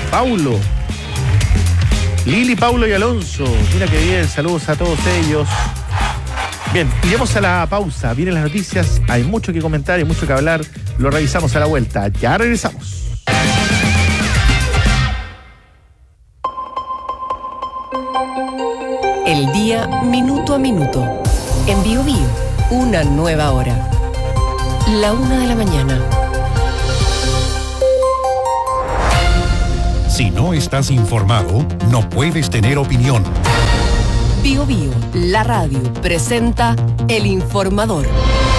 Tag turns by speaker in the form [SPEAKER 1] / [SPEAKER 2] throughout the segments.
[SPEAKER 1] Paulo, Lili, Paulo y Alonso. Mira qué bien, saludos a todos ellos. Bien, iremos a la pausa. Vienen las noticias, hay mucho que comentar, hay mucho que hablar. Lo revisamos a la vuelta. Ya regresamos.
[SPEAKER 2] El día minuto a minuto. En Bio Bio, una nueva hora. 1:00 a.m.
[SPEAKER 3] Si no estás informado, no puedes tener opinión.
[SPEAKER 2] Bio Bio, la radio, presenta El Informador.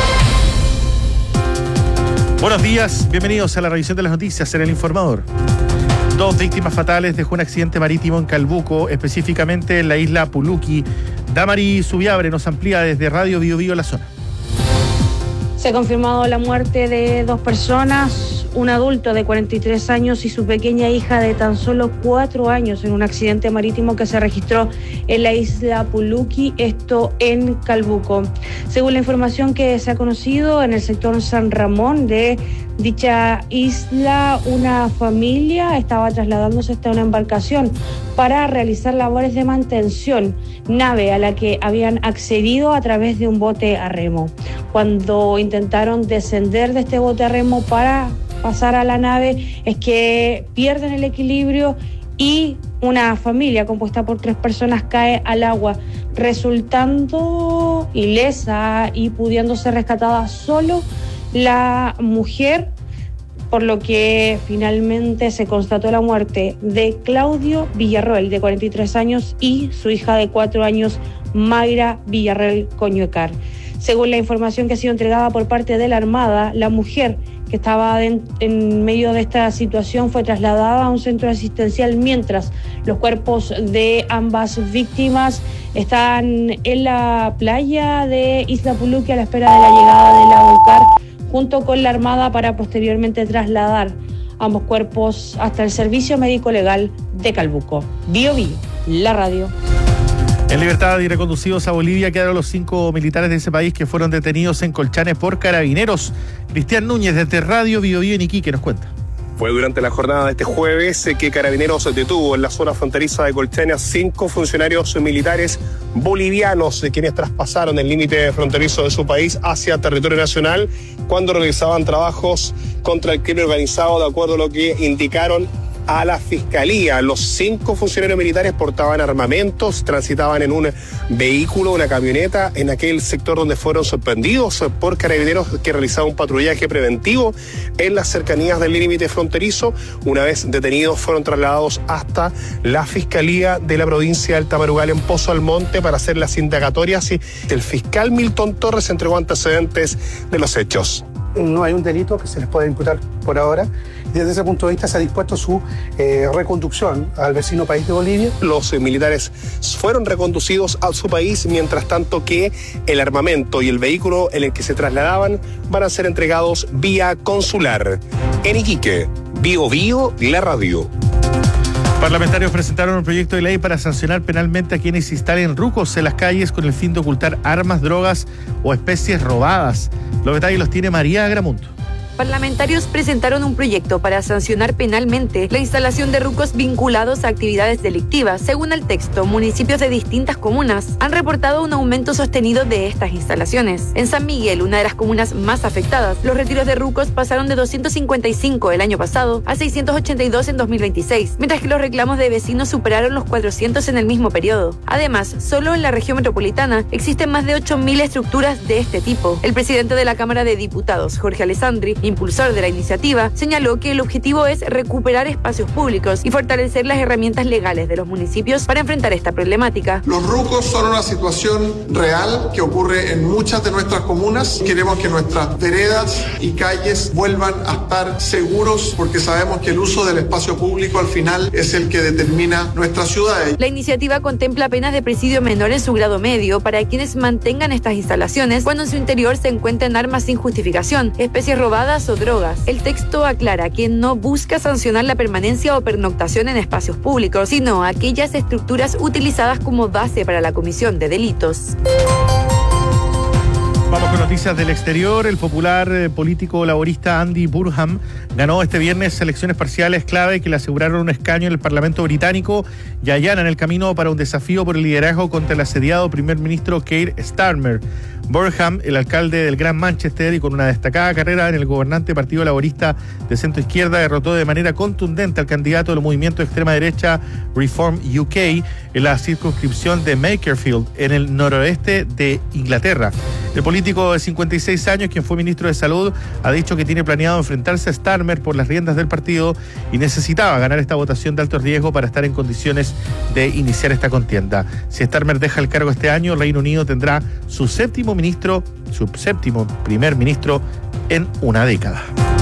[SPEAKER 1] Buenos días, bienvenidos a la revisión de las noticias en El Informador. 2 víctimas fatales dejó un accidente marítimo en Calbuco, específicamente en la isla Puluqui. Damari Subiabre nos amplía desde Radio Bio Bio la zona.
[SPEAKER 4] Se ha confirmado la muerte de 2 personas, un adulto de 43 años y su pequeña hija de tan solo 4 años en un accidente marítimo que se registró en la isla Puluqui, esto en Calbuco. Según la información que se ha conocido, en el sector San Ramón de dicha isla, una familia estaba trasladándose hasta una embarcación para realizar labores de mantención, nave a la que habían accedido a través de un bote a remo. Cuando intentaron descender de este bote a remo para pasar a la nave, es que pierden el equilibrio y una familia compuesta por 3 personas cae al agua, resultando ilesa y pudiendo ser rescatada solo la mujer, por lo que finalmente se constató la muerte de Claudio Villarroel, de 43 años, y su hija de 4 años, Mayra Villarroel Coñuecar. Según la información que ha sido entregada por parte de la Armada, la mujer que estaba en medio de esta situación fue trasladada a un centro asistencial, mientras los cuerpos de ambas víctimas están en la playa de Isla Puluqui a la espera de la llegada de la UCAR junto con la Armada para posteriormente trasladar ambos cuerpos hasta el Servicio Médico Legal de Calbuco. Bio Bio, la radio.
[SPEAKER 1] En libertad y reconducidos a Bolivia quedaron los 5 militares de ese país que fueron detenidos en Colchane por carabineros. Cristian Núñez, desde Radio Bio Bio en Iquique, nos cuenta.
[SPEAKER 5] Fue durante la jornada de este jueves que Carabineros detuvo en la zona fronteriza de Colchane a 5 funcionarios militares bolivianos, quienes traspasaron el límite fronterizo de su país hacia territorio nacional cuando realizaban trabajos contra el crimen organizado, de acuerdo a lo que indicaron a la Fiscalía. Los 5 funcionarios militares portaban armamentos, transitaban en un vehículo, una camioneta, en aquel sector donde fueron sorprendidos por carabineros que realizaban un patrullaje preventivo en las cercanías del límite fronterizo. Una vez detenidos, fueron trasladados hasta la Fiscalía de la provincia de Alta Marugal en Pozo Almonte para hacer las indagatorias, y el fiscal Milton Torres entregó antecedentes de los hechos.
[SPEAKER 6] No hay un delito que se les pueda imputar por ahora. Desde ese punto de vista se ha dispuesto su reconducción al vecino país de Bolivia.
[SPEAKER 5] Los militares fueron reconducidos a su país, mientras tanto que el armamento y el vehículo en el que se trasladaban van a ser entregados vía consular. En Iquique, Bio Bio, la radio.
[SPEAKER 1] Parlamentarios presentaron un proyecto de ley para sancionar penalmente a quienes instalen rucos en las calles con el fin de ocultar armas, drogas o especies robadas. Los detalles los tiene María Agramundo.
[SPEAKER 7] Parlamentarios presentaron un proyecto para sancionar penalmente la instalación de rucos vinculados a actividades delictivas. Según el texto, municipios de distintas comunas han reportado un aumento sostenido de estas instalaciones. En San Miguel, una de las comunas más afectadas, los retiros de rucos pasaron de 255 el año pasado a 682 en 2026, mientras que los reclamos de vecinos superaron los 400 en el mismo periodo. Además, solo en la región metropolitana existen más de 8.000 estructuras de este tipo. El presidente de la Cámara de Diputados, Jorge Alessandri, impulsor de la iniciativa, señaló que el objetivo es recuperar espacios públicos y fortalecer las herramientas legales de los municipios para enfrentar esta problemática.
[SPEAKER 8] Los rucos son una situación real que ocurre en muchas de nuestras comunas. Queremos que nuestras veredas y calles vuelvan a estar seguros, porque sabemos que el uso del espacio público al final es el que determina nuestras ciudades.
[SPEAKER 7] La iniciativa contempla penas de presidio menor en su grado medio para quienes mantengan estas instalaciones cuando en su interior se encuentren armas sin justificación, especies robadas o drogas. El texto aclara que no busca sancionar la permanencia o pernoctación en espacios públicos, sino aquellas estructuras utilizadas como base para la comisión de delitos.
[SPEAKER 1] Vamos con noticias del exterior. El popular político laborista Andy Burnham ganó este viernes elecciones parciales clave que le aseguraron un escaño en el Parlamento británico y allanan el camino para un desafío por el liderazgo contra el asediado primer ministro Keir Starmer. Burnham, el alcalde del Gran Manchester y con una destacada carrera en el gobernante Partido Laborista de centro izquierda, derrotó de manera contundente al candidato del movimiento de extrema derecha Reform UK en la circunscripción de Makerfield, en el noroeste de Inglaterra. El político de 56 años, quien fue ministro de Salud, ha dicho que tiene planeado enfrentarse a Starmer por las riendas del partido y necesitaba ganar esta votación de alto riesgo para estar en condiciones de iniciar esta contienda. Si Starmer deja el cargo este año, Reino Unido tendrá su séptimo primer ministro en una década.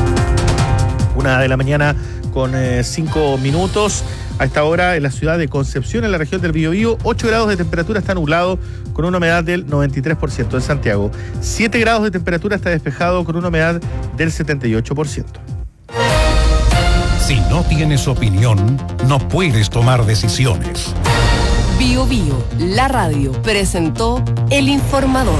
[SPEAKER 1] 1:00 con 5 minutos. A esta hora en la ciudad de Concepción, en la región del Biobío, 8 grados de temperatura, está nublado con una humedad del 93%. En Santiago, 7 grados de temperatura, está despejado con una humedad del 78%.
[SPEAKER 3] Si no tienes opinión, no puedes tomar decisiones.
[SPEAKER 2] Biobío, la radio, presentó El Informador.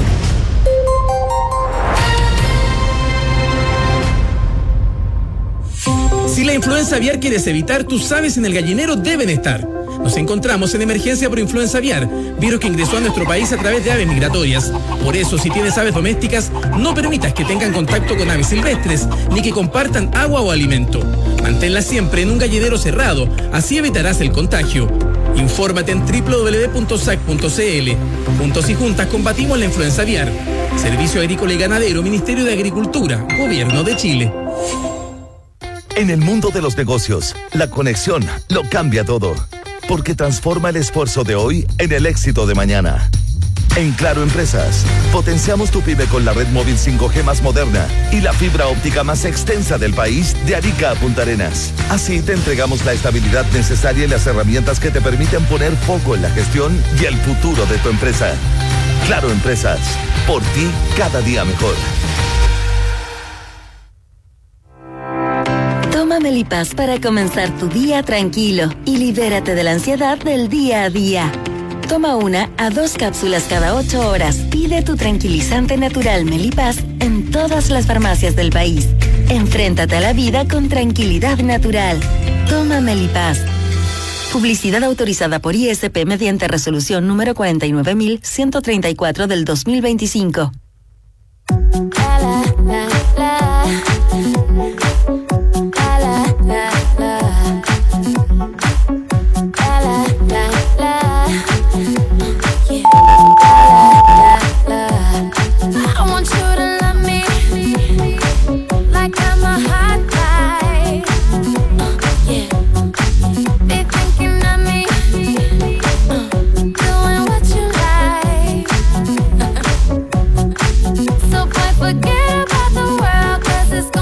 [SPEAKER 9] Si la influenza aviar quieres evitar, tus aves en el gallinero deben estar. Nos encontramos en emergencia por influenza aviar, virus que ingresó a nuestro país a través de aves migratorias. Por eso, si tienes aves domésticas, no permitas que tengan contacto con aves silvestres, ni que compartan agua o alimento. Manténlas siempre en un gallinero cerrado, así evitarás el contagio. Infórmate en www.sac.cl. Juntos y juntas combatimos la influenza aviar. Servicio Agrícola y Ganadero, Ministerio de Agricultura, Gobierno de Chile.
[SPEAKER 10] En el mundo de los negocios, la conexión lo cambia todo, porque transforma el esfuerzo de hoy en el éxito de mañana. En Claro Empresas, potenciamos tu pyme con la red móvil 5G más moderna y la fibra óptica más extensa del país, de Arica a Punta Arenas. Así te entregamos la estabilidad necesaria y las herramientas que te permiten poner foco en la gestión y el futuro de tu empresa. Claro Empresas, por ti cada día mejor.
[SPEAKER 11] Toma Melipaz para comenzar tu día tranquilo y libérate de la ansiedad del día a día. Toma 1 a 2 cápsulas cada 8 horas. Pide tu tranquilizante natural Melipaz en todas las farmacias del país. Enfréntate a la vida con tranquilidad natural. Toma Melipaz. Publicidad autorizada por ISP mediante resolución número 49.134 del 2025.
[SPEAKER 12] Forget about the world, 'cause it's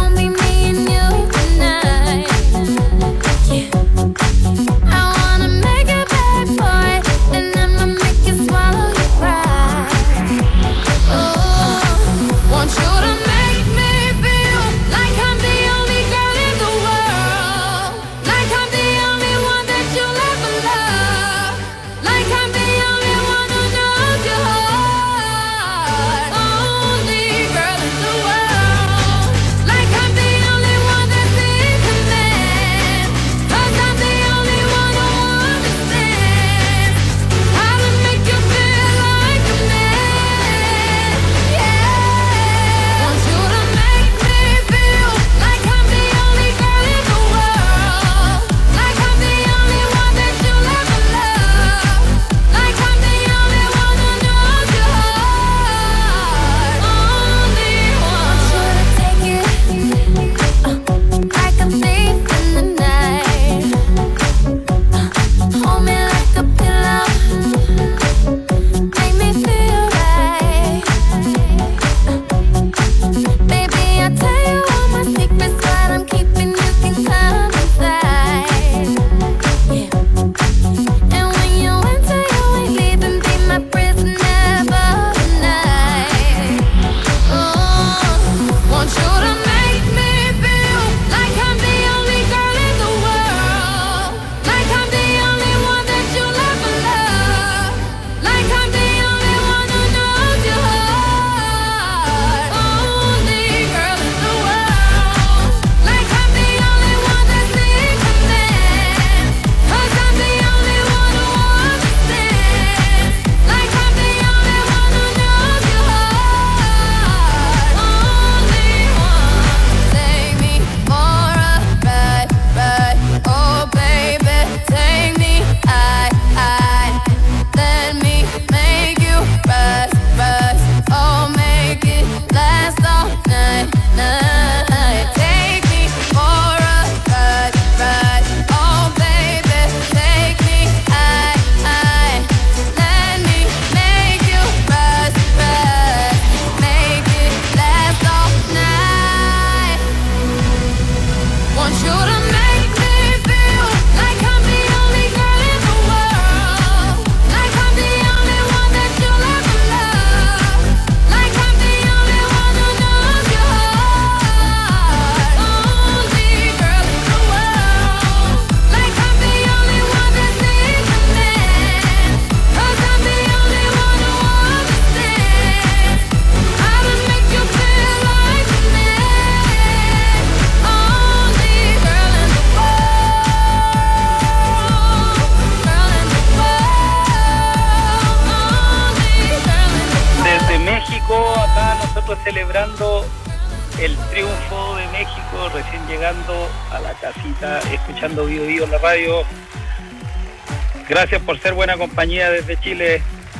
[SPEAKER 12] celebrando el triunfo de México, recién llegando a la casita, escuchando Bio Bio en la radio. Gracias por ser buena compañía desde Chile.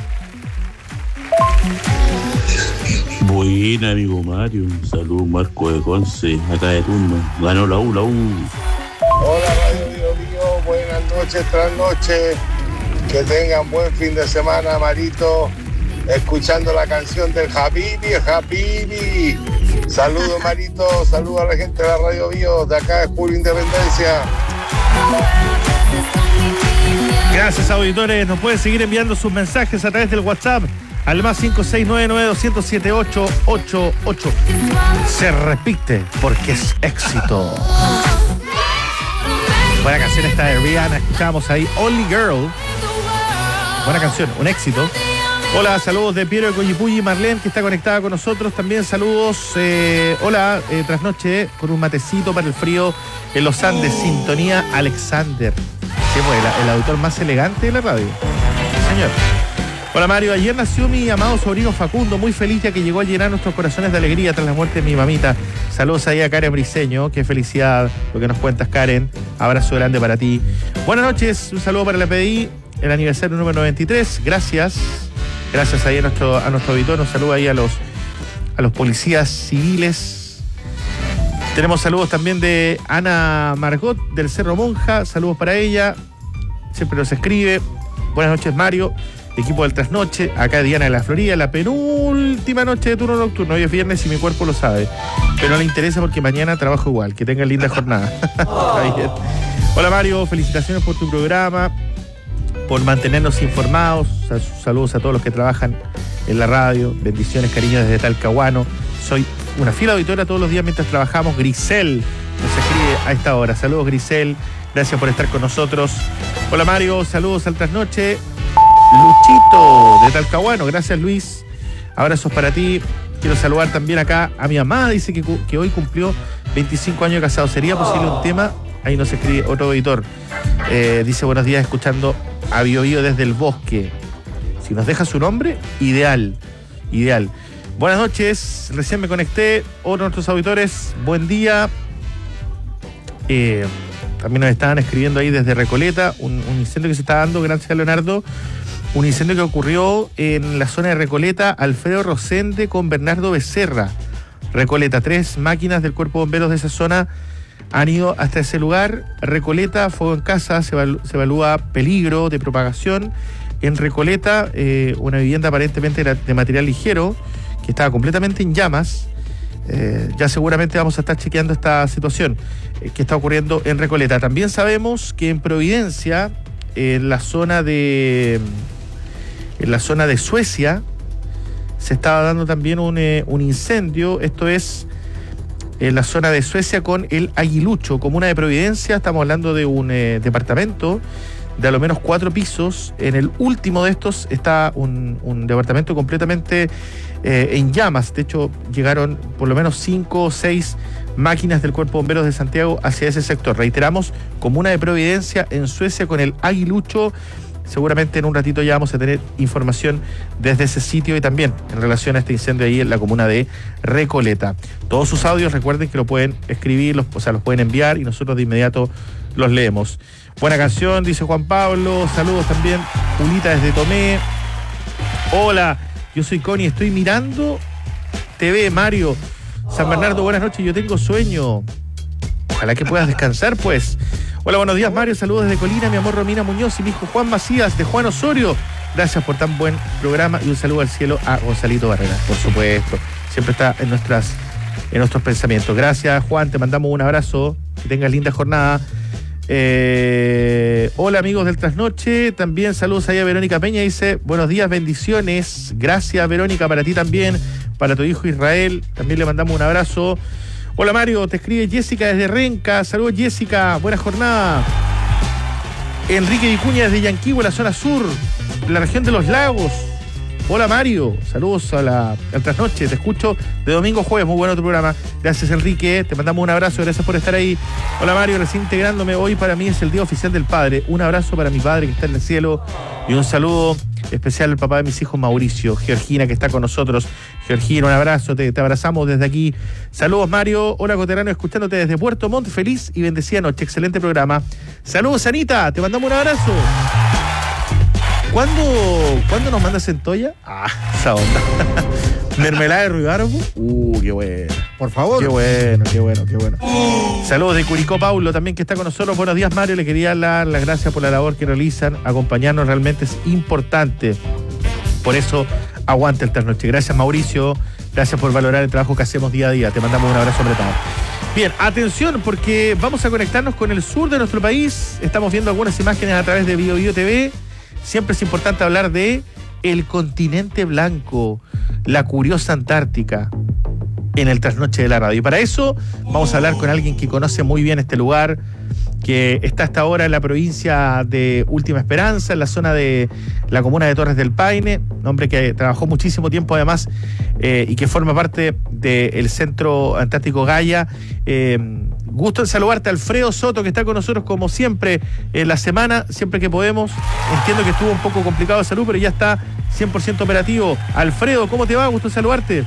[SPEAKER 13] Buena, amigo Mario. Saludos, Marco de Conce, acá de turno. Ganó la U.
[SPEAKER 14] Hola, Radio Bio Bio. Buenas noches, trasnoches. Que tengan buen fin de semana, Marito. Escuchando la canción del Habibi, Habibi. Saludos, Marito. Saludos a la gente de la Radio Bio. De acá es Julio Independencia.
[SPEAKER 1] Gracias, auditores. Nos pueden seguir enviando sus mensajes a través del WhatsApp al más 569-900-78888. Se repite porque es éxito. Buena canción esta de Rihanna. Escuchamos ahí Only Girl. Buena canción, un éxito. Hola, saludos de Piero de Coyipulli, Marlene, que está conectada con nosotros. También saludos. Hola, trasnoche con un matecito para el frío en los Andes. Sintonía Alexander. Sí, pues, el autor más elegante de la radio. Sí, señor. Hola, Mario. Ayer nació mi amado sobrino Facundo, muy feliz ya que llegó a llenar nuestros corazones de alegría tras la muerte de mi mamita. Saludos ahí a Karen Briceño. Qué felicidad lo que nos cuentas, Karen. Abrazo grande para ti. Buenas noches. Un saludo para la PDI, el aniversario número 93. Gracias. Gracias ahí a nuestro auditor. Un saludo ahí a los policías civiles. Tenemos saludos también de Ana Margot del Cerro Monja. Saludos para ella. Siempre nos escribe. Buenas noches, Mario. Equipo del Trasnoche. Acá Diana de la Florida. La penúltima noche de turno nocturno. Hoy es viernes y mi cuerpo lo sabe. Pero no le interesa porque mañana trabajo igual. Que tengan linda jornada. Hola, Mario. Felicitaciones por tu programa, por mantenernos informados. Saludos a todos los que trabajan en la radio. Bendiciones, cariños desde Talcahuano. Soy una fiel auditora todos los días mientras trabajamos. Grisel nos escribe a esta hora. Saludos, Grisel. Gracias por estar con nosotros. Hola, Mario. Saludos al Trasnoche. Luchito de Talcahuano. Gracias, Luis. Abrazos para ti. Quiero saludar también acá a mi mamá. Dice que hoy cumplió 25 años de casado. ¿Sería posible un tema? Ahí nos escribe otro auditor. Dice buenos días escuchando a Bio Bio desde el bosque. Si nos deja su nombre, ideal. Buenas noches, recién me conecté. Otro de nuestros auditores, buen día. También nos estaban escribiendo ahí desde Recoleta, un incendio que se está dando, gracias a Leonardo. Un incendio que ocurrió en la zona de Recoleta, Alfredo Rosende con Bernardo Becerra. Recoleta, 3 máquinas del Cuerpo de Bomberos de esa zona han ido hasta ese lugar. Recoleta, fuego en casa, se evalúa peligro de propagación. En Recoleta, una vivienda aparentemente de material ligero, que estaba completamente en llamas. Ya seguramente vamos a estar chequeando esta situación que está ocurriendo en Recoleta. También sabemos que en Providencia, en la zona de Suecia, se estaba dando también un incendio. Esto es en la zona de Suecia con el Aguilucho, comuna de Providencia. Estamos hablando de un departamento de a lo menos 4 pisos. En el último de estos está un departamento completamente en llamas. De hecho, llegaron por lo menos 5 o 6 máquinas del Cuerpo de Bomberos de Santiago hacia ese sector. Reiteramos, comuna de Providencia en Suecia con el Aguilucho. Seguramente en un ratito ya vamos a tener información desde ese sitio y también en relación a este incendio ahí en la comuna de Recoleta. Todos sus audios, recuerden que lo pueden escribir, los pueden enviar y nosotros de inmediato los leemos. Buena canción, dice Juan Pablo. Saludos también, Julita desde Tomé. Hola, yo soy Connie, estoy mirando TV, Mario. San Bernardo, buenas noches, yo tengo sueño. Ojalá que puedas descansar, pues. Hola, buenos días, Mario. Saludos desde Colina, mi amor Romina Muñoz y mi hijo Juan Macías de Juan Osorio. Gracias por tan buen programa y un saludo al cielo a Gonzalito Barrera, por supuesto. Siempre está en nuestros pensamientos. Gracias, Juan. Te mandamos un abrazo. Que tengas linda jornada. Hola, amigos del Trasnoche. También saludos ahí a Verónica Peña. Dice, buenos días, bendiciones. Gracias, Verónica, para ti también. Para tu hijo Israel. También le mandamos un abrazo. Hola, Mario, te escribe Jessica desde Renca. Saludos, Jessica, buena jornada. Enrique Vicuña desde Yanquihue, la zona sur, la región de los lagos. Hola, Mario, saludos al Trasnoche, te escucho de domingo a jueves, muy bueno tu programa. Gracias, Enrique, te mandamos un abrazo, gracias por estar ahí. Hola, Mario, recién integrándome, hoy para mí es el Día Oficial del Padre. Un abrazo para mi padre que está en el cielo y un saludo especial al papá de mis hijos, Mauricio. Georgina, que está con nosotros. Georgina, un abrazo, te abrazamos desde aquí. Saludos, Mario. Hola, Coterano, escuchándote desde Puerto Montt. Feliz y bendecida noche. Excelente programa. Saludos, Anita, te mandamos un abrazo. ¿Cuándo nos mandas centolla? Esa onda. Mermelada de ruibarbo. Qué bueno.
[SPEAKER 15] Por favor.
[SPEAKER 1] Qué bueno. Saludos de Curicó, Paulo, también, que está con nosotros. Buenos días, Mario. Le quería dar las gracias por la labor que realizan. Acompañarnos realmente es importante. Por eso, aguante el trasnoche. Gracias, Mauricio. Gracias por valorar el trabajo que hacemos día a día. Te mandamos un abrazo apretado. Bien, atención, porque vamos a conectarnos con el sur de nuestro país. Estamos viendo algunas imágenes a través de BioBio TV. Siempre es importante hablar de el continente blanco, la curiosa Antártica, en el trasnoche de la radio. Y para eso vamos a hablar con alguien que conoce muy bien este lugar, que está hasta ahora en la provincia de Última Esperanza, en la zona de la comuna de Torres del Paine, un hombre que trabajó muchísimo tiempo además y que forma parte del Centro Antártico Gaia. Gusto en saludarte, Alfredo Soto, que está con nosotros como siempre en la semana, siempre que podemos. Entiendo que estuvo un poco complicado de salud, pero ya está 100% operativo. Alfredo, ¿cómo te va? Gusto en saludarte.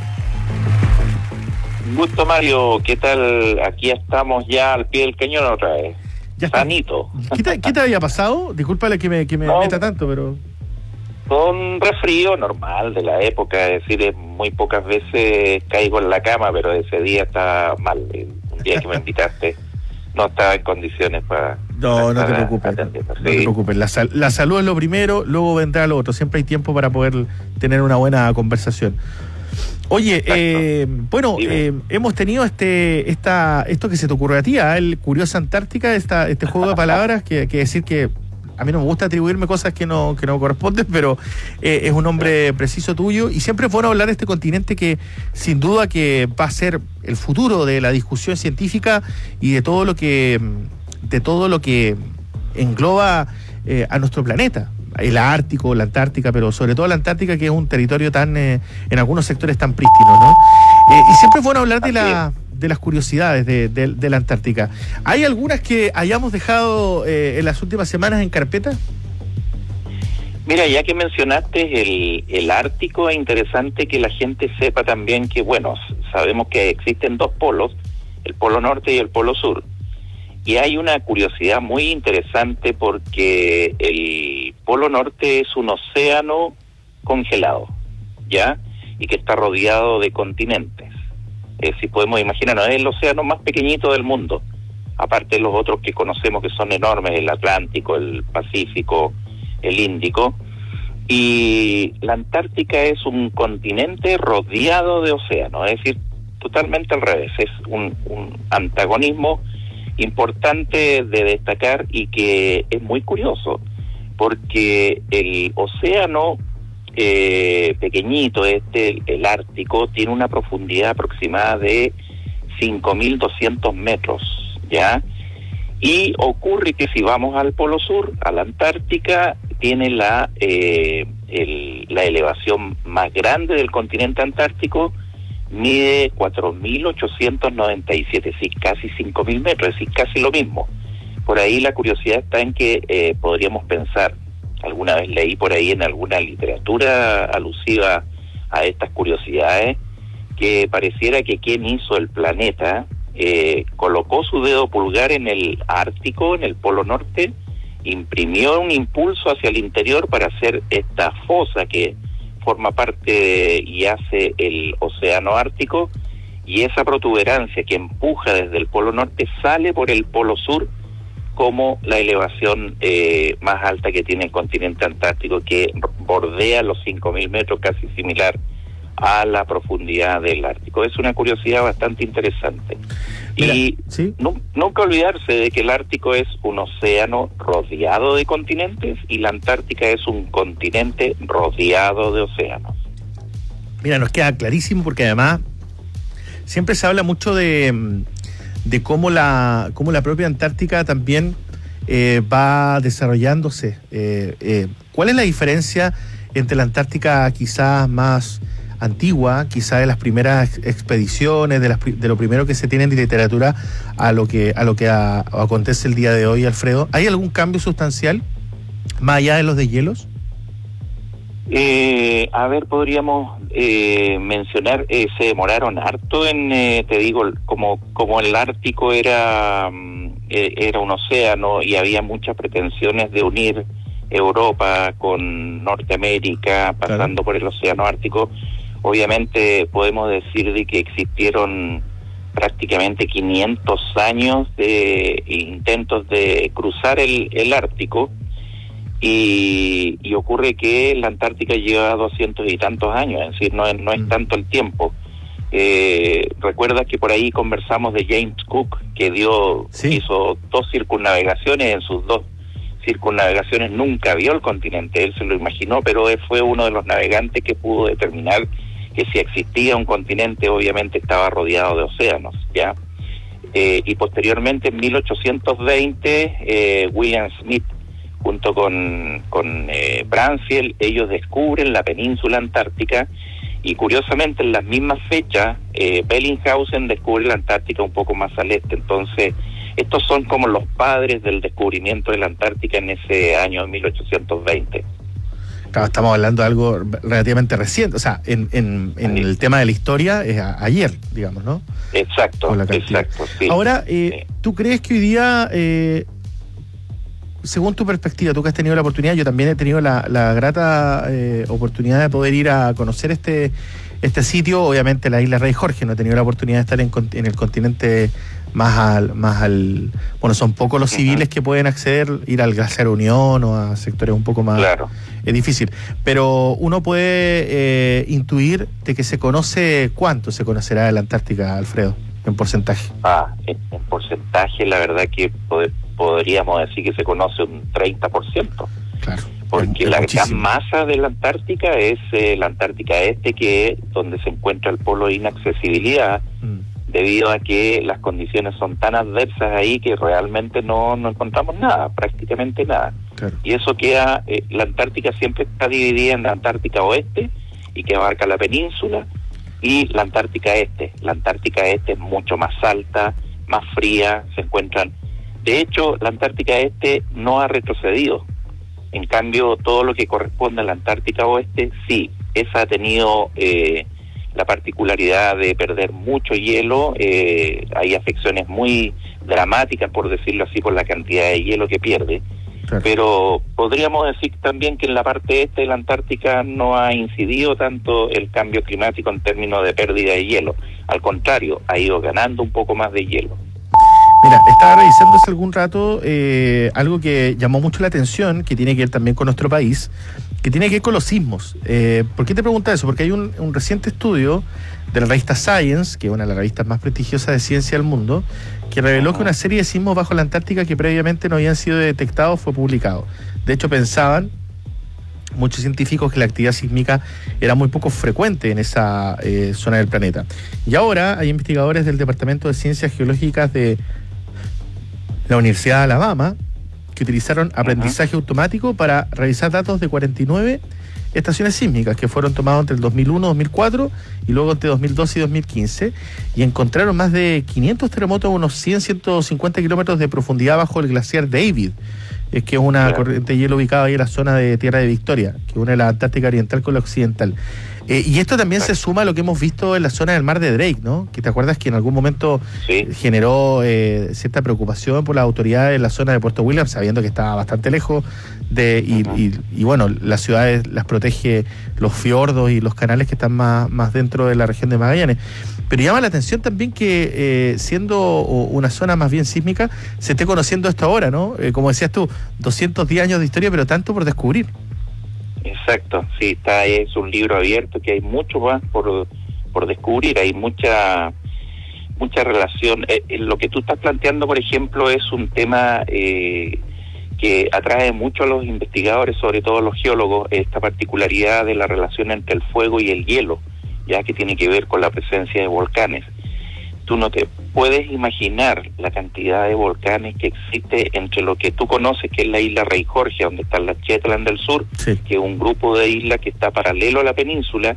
[SPEAKER 16] Gusto, Mario. ¿Qué tal? Aquí estamos ya al pie del cañón otra vez.
[SPEAKER 1] Ya está.
[SPEAKER 16] Sanito.
[SPEAKER 1] ¿Qué te había pasado? Discúlpale que me meta tanto, pero...
[SPEAKER 16] Un resfrío normal de la época, es decir, muy pocas veces caigo en la cama, pero ese día estaba mal. Un día que me invitaste no estaba en condiciones para...
[SPEAKER 1] No te preocupes. No te preocupes. La salud es lo primero, luego vendrá lo otro. Siempre hay tiempo para poder tener una buena conversación. Oye, hemos tenido esto que se te ocurrió a ti, el Curiosa Antártica, este juego de palabras, que decir que a mí no me gusta atribuirme cosas que no corresponden, pero es un nombre preciso tuyo, y siempre es bueno hablar de este continente que sin duda que va a ser el futuro de la discusión científica y de todo lo que engloba a nuestro planeta. El Ártico, la Antártica, pero sobre todo la Antártica, que es un territorio tan, en algunos sectores tan prístino, ¿no? Y siempre es bueno hablar de las curiosidades de la Antártica. ¿Hay algunas que hayamos dejado en las últimas semanas en carpeta?
[SPEAKER 16] Mira, ya que mencionaste el Ártico, es interesante que la gente sepa también que, bueno, sabemos que existen dos polos, el Polo Norte y el Polo Sur. Y hay una curiosidad muy interesante porque el Polo Norte es un océano congelado, ¿ya? Y que está rodeado de continentes. Si podemos imaginarnos, es el océano más pequeñito del mundo, aparte de los otros que conocemos que son enormes, el Atlántico, el Pacífico, el Índico. Y la Antártica es un continente rodeado de océanos, es decir, totalmente al revés, es un antagonismo importante de destacar y que es muy curioso, porque el océano pequeñito, el Ártico, tiene una profundidad aproximada de 5.200 metros, ¿ya? Y ocurre que si vamos al Polo Sur, a la Antártica, tiene la elevación más grande del continente antártico, mide 4.897, sí, casi 5.000 metros, es decir, casi lo mismo. Por ahí la curiosidad está en que podríamos pensar, alguna vez leí por ahí en alguna literatura alusiva a estas curiosidades, que pareciera que quien hizo el planeta colocó su dedo pulgar en el Ártico, en el Polo Norte, imprimió un impulso hacia el interior para hacer esta fosa que forma parte y hace el océano Ártico, y esa protuberancia que empuja desde el Polo Norte sale por el Polo Sur como la elevación más alta que tiene el continente antártico, que bordea los 5.000 metros, casi similar a la profundidad del Ártico. Es una curiosidad bastante interesante. Mira, y ¿sí? Nunca olvidarse de que el Ártico es un océano rodeado de continentes y la Antártica es un continente rodeado de océanos.
[SPEAKER 1] Mira, nos queda clarísimo porque además siempre se habla mucho de cómo la propia Antártica también va desarrollándose. ¿Cuál es la diferencia entre la Antártica quizás más antigua, quizás de las primeras expediciones, de lo primero que se tiene en literatura, a lo que acontece el día de hoy, Alfredo? ¿Hay algún cambio sustancial más allá de los deshielos?
[SPEAKER 16] Podríamos mencionar, se demoraron harto en, te digo, como el Ártico era un océano y había muchas pretensiones de unir Europa con Norteamérica, pasando por el océano Ártico. Obviamente podemos decir de que existieron prácticamente 500 años de intentos de cruzar el Ártico. Y ocurre que la Antártica lleva 200 y tantos años, es decir, no es tanto el tiempo. Recuerda que por ahí conversamos de James Cook, que hizo 2 circunnavegaciones. En sus 2 circunnavegaciones nunca vio el continente, él se lo imaginó, pero él fue uno de los navegantes que pudo determinar que si existía un continente, obviamente estaba rodeado de océanos, ¿ya? Y posteriormente, en 1820, William Smith, junto con Bransfield, ellos descubren la península antártica, y curiosamente en las mismas fechas Bellinghausen descubre la Antártica un poco más al este. Entonces estos son como los padres del descubrimiento de la Antártica en ese año 1820.
[SPEAKER 1] Claro, estamos hablando de algo relativamente reciente, o sea, en el tema de la historia es ayer, digamos, ¿no?
[SPEAKER 16] Exacto, sí.
[SPEAKER 1] Ahora, ¿tú crees que hoy día, según tu perspectiva, tú que has tenido la oportunidad, yo también he tenido la grata oportunidad de poder ir a conocer este sitio, obviamente la isla Rey Jorge, no he tenido la oportunidad de estar en el continente bueno, son pocos los civiles que pueden acceder, ir al Glaciar Unión o a sectores un poco más...
[SPEAKER 16] Claro.
[SPEAKER 1] Es difícil, pero uno puede intuir de que se conoce, ¿cuánto se conocerá de la Antártica, Alfredo, en porcentaje?
[SPEAKER 16] En porcentaje, la verdad que podríamos decir que se conoce un 30%.
[SPEAKER 1] Claro.
[SPEAKER 16] Porque la gran masa de la Antártica es la Antártica Este, que es donde se encuentra el polo de inaccesibilidad, debido a que las condiciones son tan adversas ahí que realmente no encontramos nada, prácticamente nada.
[SPEAKER 1] Claro.
[SPEAKER 16] Y eso queda, la Antártica siempre está dividida en la Antártica Oeste, y que abarca la península, y la Antártica Este. La Antártica Este es mucho más alta, más fría, se encuentran... De hecho, la Antártica Este no ha retrocedido. En cambio, todo lo que corresponde a la Antártica Oeste, sí, esa ha tenido la particularidad de perder mucho hielo. Hay afecciones muy dramáticas, por decirlo así, por la cantidad de hielo que pierde. Claro. Pero podríamos decir también que en la parte este de la Antártica no ha incidido tanto el cambio climático en términos de pérdida de hielo. Al contrario, ha ido ganando un poco más de hielo.
[SPEAKER 1] Mira, estaba revisando hace algún rato algo que llamó mucho la atención, que tiene que ver también con nuestro país, que tiene que ver con los sismos. ¿Por qué te pregunto eso? Porque hay un reciente estudio de la revista Science, que es una de las revistas más prestigiosas de ciencia del mundo, que reveló que una serie de sismos bajo la Antártica que previamente no habían sido detectados fue publicado. De hecho, pensaban muchos científicos que la actividad sísmica era muy poco frecuente en esa zona del planeta. Y ahora hay investigadores del Departamento de Ciencias Geológicas de la Universidad de Alabama que utilizaron aprendizaje automático para revisar datos de 49 estaciones sísmicas que fueron tomados entre el 2001, 2004 y luego entre 2012 y 2015, y encontraron más de 500 terremotos a unos 100, 150 kilómetros de profundidad bajo el glaciar David, que es una corriente de hielo ubicada ahí en la zona de Tierra de Victoria, que une la Antártica Oriental con la Occidental. Y esto también se suma a lo que hemos visto en la zona del mar de Drake, ¿no? Que te acuerdas que en algún momento generó cierta preocupación por las autoridades en la zona de Puerto Williams, sabiendo que estaba bastante lejos y bueno, las ciudades las protege los fiordos y los canales que están más dentro de la región de Magallanes. Pero llama la atención también que siendo una zona más bien sísmica, se esté conociendo esto ahora, ¿no? Como decías tú, 210 años de historia, pero tanto por descubrir.
[SPEAKER 16] Exacto, sí, es un libro abierto que hay mucho más por descubrir, hay mucha relación. Lo que tú estás planteando, por ejemplo, es un tema que atrae mucho a los investigadores, sobre todo a los geólogos, esta particularidad de la relación entre el fuego y el hielo, ya que tiene que ver con la presencia de volcanes. Tú no te puedes imaginar la cantidad de volcanes que existe entre lo que tú conoces, que es la isla Rey Jorge, donde están las Shetland del Sur, que es un grupo de islas que está paralelo a la península.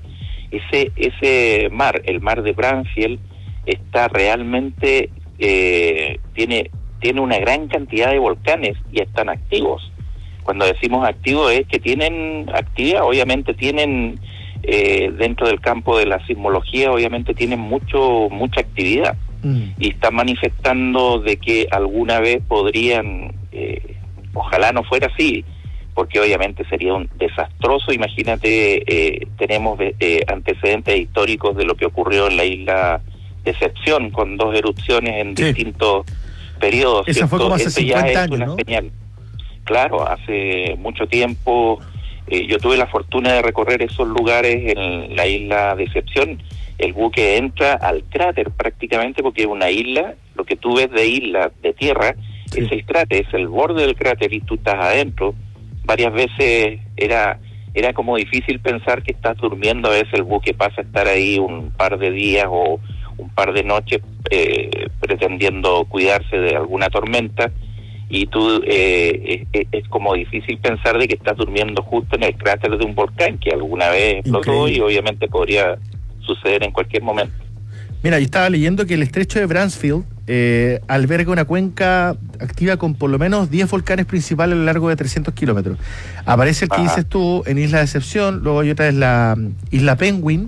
[SPEAKER 16] Ese mar, el mar de Bransfield, está realmente, tiene una gran cantidad de volcanes y están activos. Cuando decimos activos es que tienen actividad, obviamente tienen dentro del campo de la sismología, obviamente tienen mucha actividad y están manifestando de que alguna vez podrían, ojalá no fuera así, porque obviamente sería un desastroso. Imagínate, tenemos antecedentes históricos de lo que ocurrió en la isla Decepción con 2 erupciones en distintos periodos.
[SPEAKER 1] Esa fue como hace 50 años,
[SPEAKER 16] una
[SPEAKER 1] ¿no?
[SPEAKER 16] señal. Claro, hace mucho tiempo. Yo tuve la fortuna de recorrer esos lugares en la isla Decepción. El buque entra al cráter prácticamente, porque es una isla. Lo que tú ves de isla, de tierra, es el cráter, es el borde del cráter y tú estás adentro. Varias veces era como difícil pensar que estás durmiendo. A veces el buque pasa a estar ahí un par de días o un par de noches pretendiendo cuidarse de alguna tormenta, y tú es como difícil pensar de que estás durmiendo justo en el cráter de un volcán que alguna vez explotó. Increíble. Y obviamente podría suceder en cualquier momento.
[SPEAKER 1] Mira, yo estaba leyendo que el estrecho de Bransfield alberga una cuenca activa con por lo menos 10 volcanes principales a lo largo de 300 kilómetros. Aparece el que dices tú en Isla Decepción, luego hay otra, es la Isla Penguin,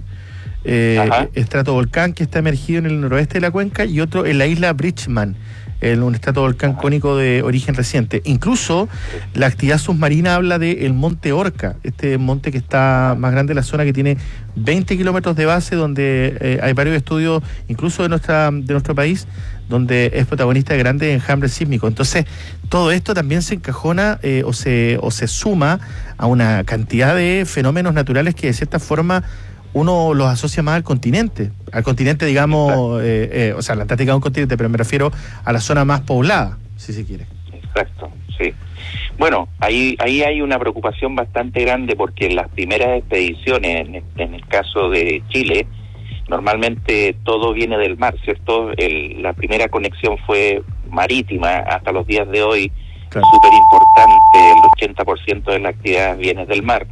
[SPEAKER 1] estratovolcán que está emergido en el noroeste de la cuenca, y otro en la Isla Bridgman, un estratovolcán cónico de origen reciente. Incluso la actividad submarina habla de el monte Orca, este monte que está más grande de la zona, que tiene 20 kilómetros de base, donde hay varios estudios, incluso de nuestro país, donde es protagonista de grandes enjambres sísmicos. Entonces, todo esto también se encajona o se suma a una cantidad de fenómenos naturales que de cierta forma uno los asocia más al continente, digamos, o sea, la Antártica es un continente, pero me refiero a la zona más poblada, si se quiere.
[SPEAKER 16] Exacto, sí. Bueno, ahí hay una preocupación bastante grande, porque las primeras expediciones, en el caso de Chile, normalmente todo viene del mar, ¿cierto? La primera conexión fue marítima. Hasta los días de hoy, súper importante, el 80% de la actividad viene del mar.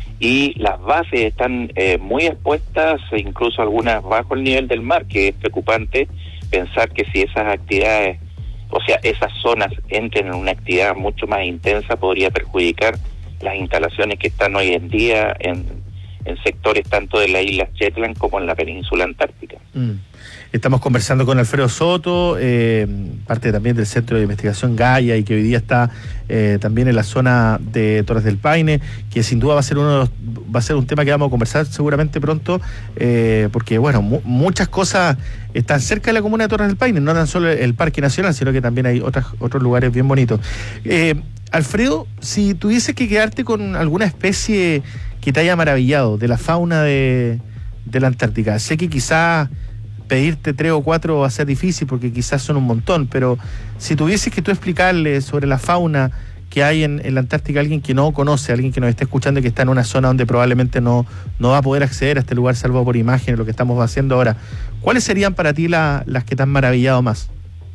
[SPEAKER 16] Y las bases están muy expuestas, incluso algunas bajo el nivel del mar, que es preocupante pensar que si esas actividades, o sea, esas zonas entren en una actividad mucho más intensa, podría perjudicar las instalaciones que están hoy en día en sectores tanto de las islas Shetland como en la península antártica.
[SPEAKER 1] Estamos conversando con Alfredo Soto, parte también del Centro de Investigación Gaia, y que hoy día está también en la zona de Torres del Paine, que sin duda va a ser un tema que vamos a conversar seguramente pronto, porque bueno, muchas cosas están cerca de la comuna de Torres del Paine, no tan solo el Parque Nacional, sino que también hay otros lugares bien bonitos. Alfredo, si tuvieses que quedarte con alguna especie que te haya maravillado de la fauna de la Antártica, sé que quizás pedirte 3 o 4 va a ser difícil porque quizás son un montón, pero si tuvieses que tú explicarle sobre la fauna que hay en la Antártica a alguien que no conoce, a alguien que nos esté escuchando y que está en una zona donde probablemente no va a poder acceder a este lugar salvo por imágenes, lo que estamos haciendo ahora, ¿cuáles serían para ti las que te han maravillado más?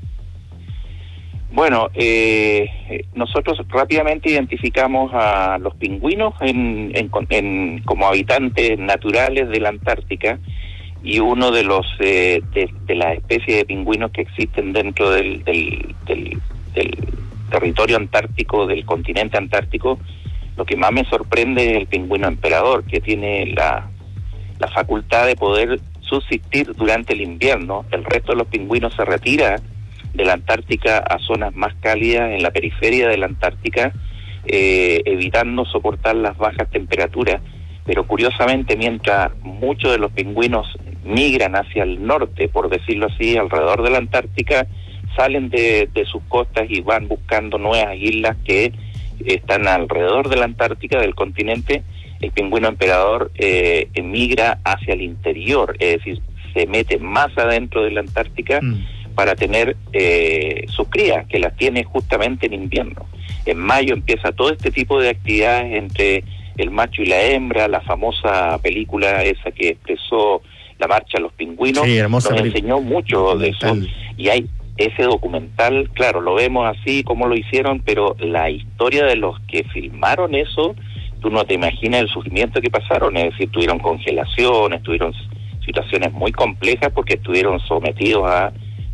[SPEAKER 16] Bueno, nosotros rápidamente identificamos a los pingüinos como habitantes naturales de la Antártica, y uno de los de las especies de pingüinos que existen dentro del territorio antártico, del continente antártico, lo que más me sorprende es el pingüino emperador, que tiene la facultad de poder subsistir durante el invierno. El resto de los pingüinos se retira de la Antártica a zonas más cálidas en la periferia de la Antártica, evitando soportar las bajas temperaturas. Pero curiosamente, mientras muchos de los pingüinos migran hacia el norte, por decirlo así, alrededor de la Antártica, salen de sus costas y van buscando nuevas islas que están alrededor de la Antártica, del continente. El pingüino emperador emigra hacia el interior, es decir, se mete más adentro de la Antártica para tener sus crías, que las tiene justamente en invierno. En mayo empieza todo este tipo de actividades entre el macho y la hembra, la famosa película esa que expresó La Marcha de los Pingüinos,
[SPEAKER 1] sí, nos
[SPEAKER 16] enseñó mucho de eso. Y hay ese documental, claro, lo vemos así como lo hicieron, pero la historia de los que filmaron eso, tú no te imaginas el sufrimiento que pasaron, es decir, tuvieron congelaciones, tuvieron situaciones muy complejas porque estuvieron sometidos a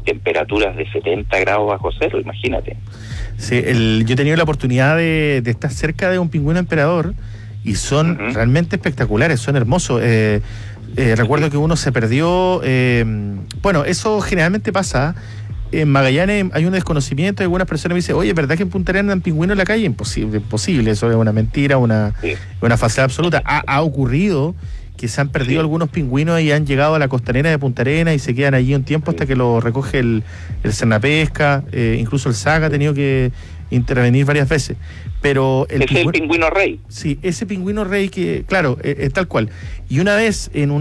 [SPEAKER 16] temperaturas de 70 grados bajo cero, imagínate.
[SPEAKER 1] Sí, yo he tenido la oportunidad de estar cerca de un pingüino emperador y son realmente espectaculares, son hermosos. Recuerdo que uno se perdió, bueno, eso generalmente pasa. En Magallanes hay un desconocimiento, algunas personas me dicen, oye, ¿verdad que en Punta Arenas andan pingüinos en la calle? Imposible, eso es una mentira, una falsedad absoluta. Ha ocurrido que se han perdido algunos pingüinos y han llegado a la costanera de Punta Arenas y se quedan allí un tiempo hasta que lo recoge el Cernapesca, incluso el SAC ha tenido que intervenir varias veces. Pero
[SPEAKER 16] es el pingüino rey.
[SPEAKER 1] Sí, ese pingüino rey que, claro, es tal cual. Y una vez en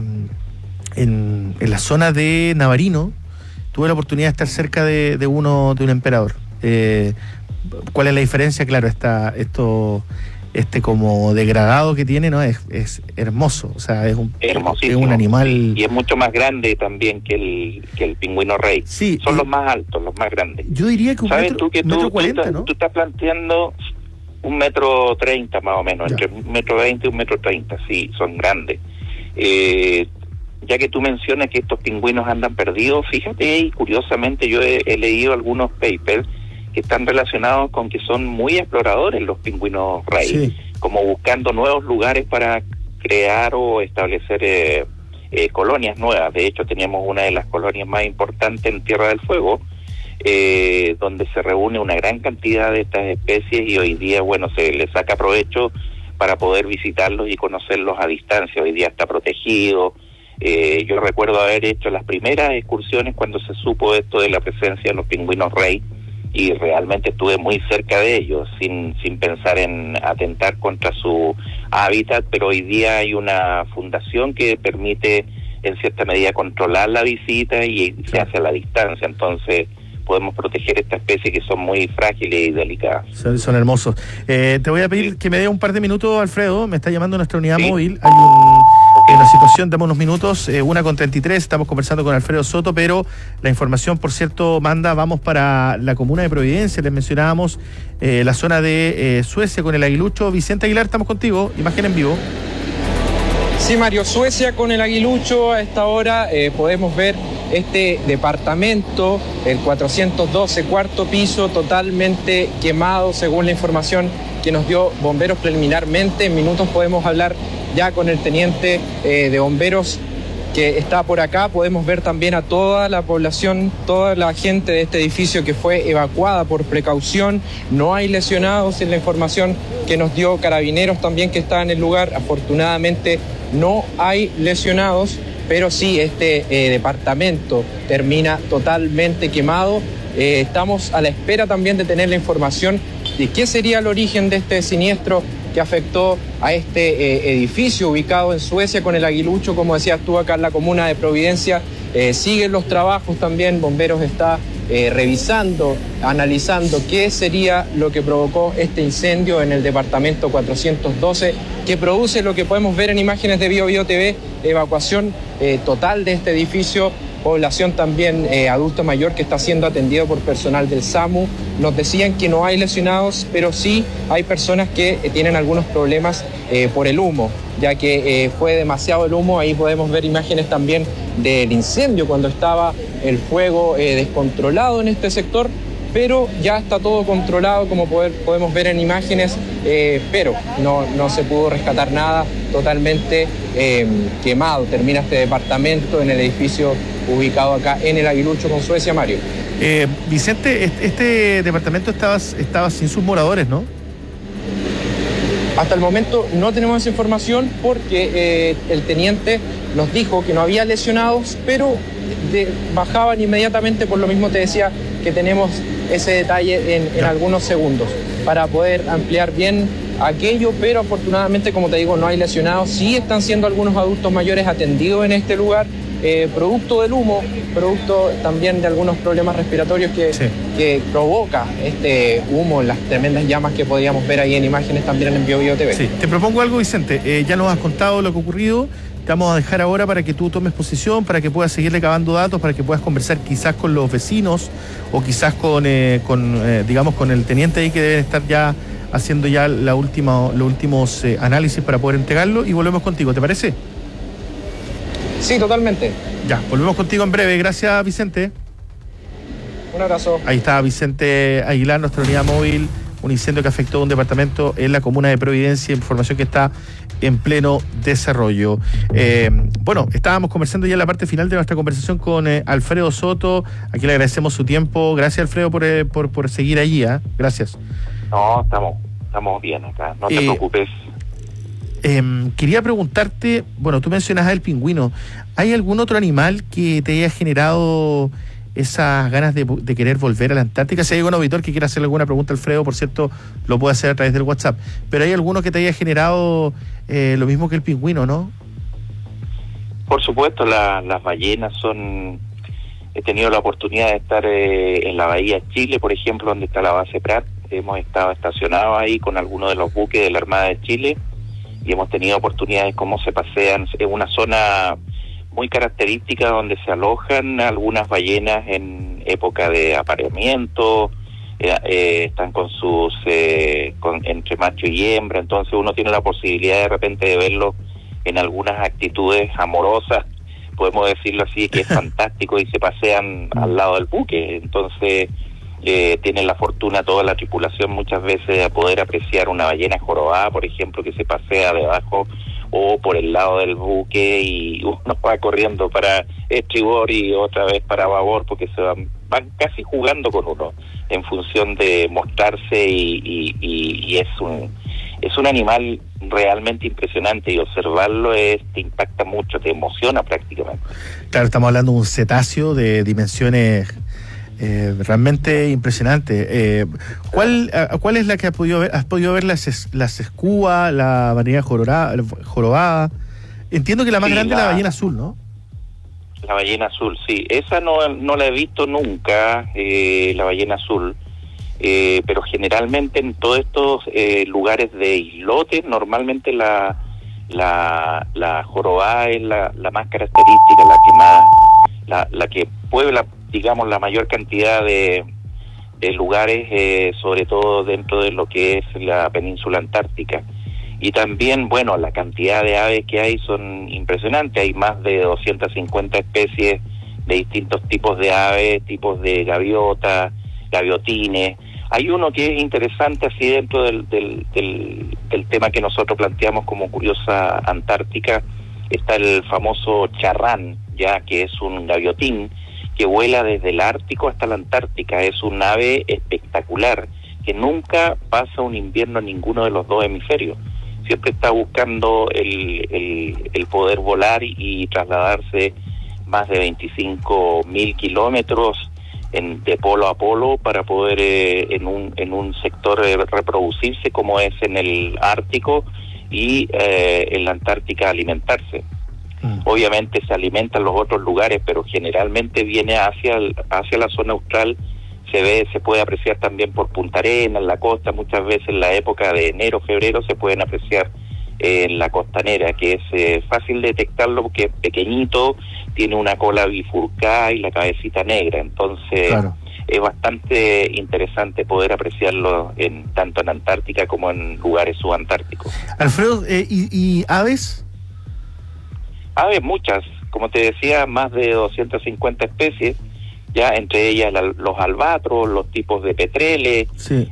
[SPEAKER 1] la zona de Navarino, tuve la oportunidad de estar cerca de un emperador. ¿Cuál es la diferencia? Claro, este como degradado que tiene, ¿no? Es hermoso, o sea, es un animal.
[SPEAKER 16] Y es mucho más grande también que el pingüino rey.
[SPEAKER 1] Sí,
[SPEAKER 16] son los más altos, los más grandes.
[SPEAKER 1] Yo diría que
[SPEAKER 16] ¿sabes tú que
[SPEAKER 1] metro 40, ¿no?
[SPEAKER 16] Tú estás planteando 1,30 m más o menos, entre 1,20 m y 1,30 m, sí, son grandes. Ya que tú mencionas que estos pingüinos andan perdidos, fíjate, y curiosamente yo he leído algunos papers que están relacionados con que son muy exploradores los pingüinos rey, como buscando nuevos lugares para crear o establecer colonias nuevas. De hecho, teníamos una de las colonias más importantes en Tierra del Fuego, donde se reúne una gran cantidad de estas especies y hoy día, bueno, se les saca provecho para poder visitarlos y conocerlos a distancia. Hoy día está protegido. Yo recuerdo haber hecho las primeras excursiones cuando se supo esto de la presencia de los pingüinos rey y realmente estuve muy cerca de ellos sin pensar en atentar contra su hábitat, pero hoy día hay una fundación que permite en cierta medida controlar la visita y se hace a la distancia, entonces podemos proteger esta especie que son muy frágiles y delicadas.
[SPEAKER 1] Son hermosos. Te voy a pedir que me dé un par de minutos, Alfredo, me está llamando nuestra unidad móvil, hay una situación, dame unos minutos, 1:33, estamos conversando con Alfredo Soto, pero la información, por cierto, vamos para la comuna de Providencia, les mencionábamos la zona de Suecia con el Aguilucho. Vicente Aguilar, estamos contigo, imagen en vivo.
[SPEAKER 15] Sí, Mario, Suecia con el Aguilucho, a esta hora podemos ver este departamento, el 412, cuarto piso, totalmente quemado, según la información que nos dio bomberos preliminarmente. En minutos podemos hablar ya con el teniente de bomberos que está por acá. Podemos ver también a toda la población, toda la gente de este edificio que fue evacuada por precaución. No hay lesionados en la información que nos dio Carabineros también, que está en el lugar. Afortunadamente no hay lesionados, pero sí este departamento termina totalmente quemado. Estamos a la espera también de tener la información de qué sería el origen de este siniestro que afectó a este edificio ubicado en Suecia con el Aguilucho, como decías tú, acá en la comuna de Providencia. Siguen los trabajos también, Bomberos está revisando, analizando qué sería lo que provocó este incendio en el departamento 412, que produce lo que podemos ver en imágenes de BioBio TV, evacuación total de este edificio, población también adulto mayor que está siendo atendido por personal del SAMU. Nos decían que no hay lesionados, pero sí hay personas que tienen algunos problemas por el humo, ya que fue demasiado el humo. Ahí podemos ver imágenes también del incendio cuando estaba el fuego descontrolado en este sector, pero ya está todo controlado, como podemos ver en imágenes, pero no se pudo rescatar nada, totalmente quemado. Termina este departamento en el edificio ubicado acá en el Aguilucho con Suecia, Mario.
[SPEAKER 1] Vicente, este departamento estaba sin sus moradores, ¿no?
[SPEAKER 15] Hasta el momento no tenemos esa información porque el teniente nos dijo que no había lesionados, pero bajaban inmediatamente. Por lo mismo te decía que tenemos ese detalle en algunos segundos para poder ampliar bien aquello, pero afortunadamente, como te digo, no hay lesionados. Sí están siendo algunos adultos mayores atendidos en este lugar, producto del humo, producto también de algunos problemas respiratorios que provoca este humo, las tremendas llamas que podíamos ver ahí en imágenes también en BioBio TV.
[SPEAKER 1] Sí, te propongo algo, Vicente, ya nos has contado lo que ha ocurrido. Te vamos a dejar ahora para que tú tomes posición, para que puedas seguir recabando datos, para que puedas conversar quizás con los vecinos o quizás con el teniente ahí que debe estar ya haciendo ya los últimos análisis para poder entregarlo, y volvemos contigo, ¿te parece?
[SPEAKER 15] Sí, totalmente.
[SPEAKER 1] Ya, volvemos contigo en breve. Gracias, Vicente.
[SPEAKER 15] Un abrazo.
[SPEAKER 1] Ahí está Vicente Aguilar, nuestra unidad móvil, un incendio que afectó a un departamento en la comuna de Providencia, información que está en pleno desarrollo. Bueno, estábamos conversando ya en la parte final de nuestra conversación con Alfredo Soto, a quien le agradecemos su tiempo. Gracias, Alfredo, por seguir allí. Gracias.
[SPEAKER 16] No, estamos bien acá, no te preocupes.
[SPEAKER 1] Quería preguntarte, bueno, tú mencionas al pingüino, ¿hay algún otro animal que te haya generado esas ganas de querer volver a la Antártica? Si hay algún auditor que quiera hacerle alguna pregunta, Alfredo, por cierto, lo puede hacer a través del WhatsApp, pero ¿hay alguno que te haya generado lo mismo que el pingüino, no?
[SPEAKER 16] Por supuesto, las ballenas son... He tenido la oportunidad de estar en la Bahía de Chile, por ejemplo, donde está la base Prat. Hemos estado estacionados ahí con algunos de los buques de la Armada de Chile y hemos tenido oportunidades cómo se pasean. Es una zona muy característica donde se alojan algunas ballenas en época de apareamiento, están con sus entre macho y hembra, entonces uno tiene la posibilidad de repente de verlo en algunas actitudes amorosas, podemos decirlo así, que es fantástico, y se pasean al lado del buque. Entonces tienen la fortuna toda la tripulación muchas veces de poder apreciar una ballena jorobada, por ejemplo, que se pasea debajo o por el lado del buque, y uno va corriendo para estribor y otra vez para babor, porque se van casi jugando con uno en función de mostrarse, y es un animal realmente impresionante, y observarlo te impacta mucho, te emociona prácticamente.
[SPEAKER 1] Claro, estamos hablando de un cetáceo de dimensiones realmente impresionante. ¿Cuál es la que has podido ver? ¿Has podido ver las escúas, la ballena jorobada? Entiendo que la más grande es la ballena azul, ¿no?
[SPEAKER 16] La ballena azul, sí. Esa no la he visto nunca, la ballena azul. Pero generalmente en todos estos lugares de islotes, normalmente la jorobada es la más característica, la que puebla, digamos, la mayor cantidad de lugares, sobre todo dentro de lo que es la península antártica. Y también, bueno, la cantidad de aves que hay son impresionantes. Hay más de 250 especies de distintos tipos de aves, tipos de gaviotas, gaviotines. Hay uno que es interesante así dentro del tema que nosotros planteamos como Curiosa Antártica. Está el famoso charrán, ya que es un gaviotín que vuela desde el Ártico hasta la Antártica. Es un ave espectacular que nunca pasa un invierno en ninguno de los dos hemisferios. Siempre está buscando el poder volar y trasladarse más de 25.000 kilómetros de polo a polo para poder en un sector reproducirse, como es en el Ártico, y en la Antártica alimentarse. Obviamente se alimenta en los otros lugares, pero generalmente viene hacia la zona austral. Se puede apreciar también por Punta Arenas, en la costa, muchas veces en la época de enero, febrero se pueden apreciar en la costanera, que es fácil detectarlo porque es pequeñito, tiene una cola bifurcada y la cabecita negra, entonces claro, es bastante interesante poder apreciarlo tanto en Antártica como en lugares subantárticos.
[SPEAKER 1] Alfredo, ¿y aves?
[SPEAKER 16] Aves muchas, como te decía, más de 250 especies, ya entre ellas los albatros, los tipos de petreles, sí.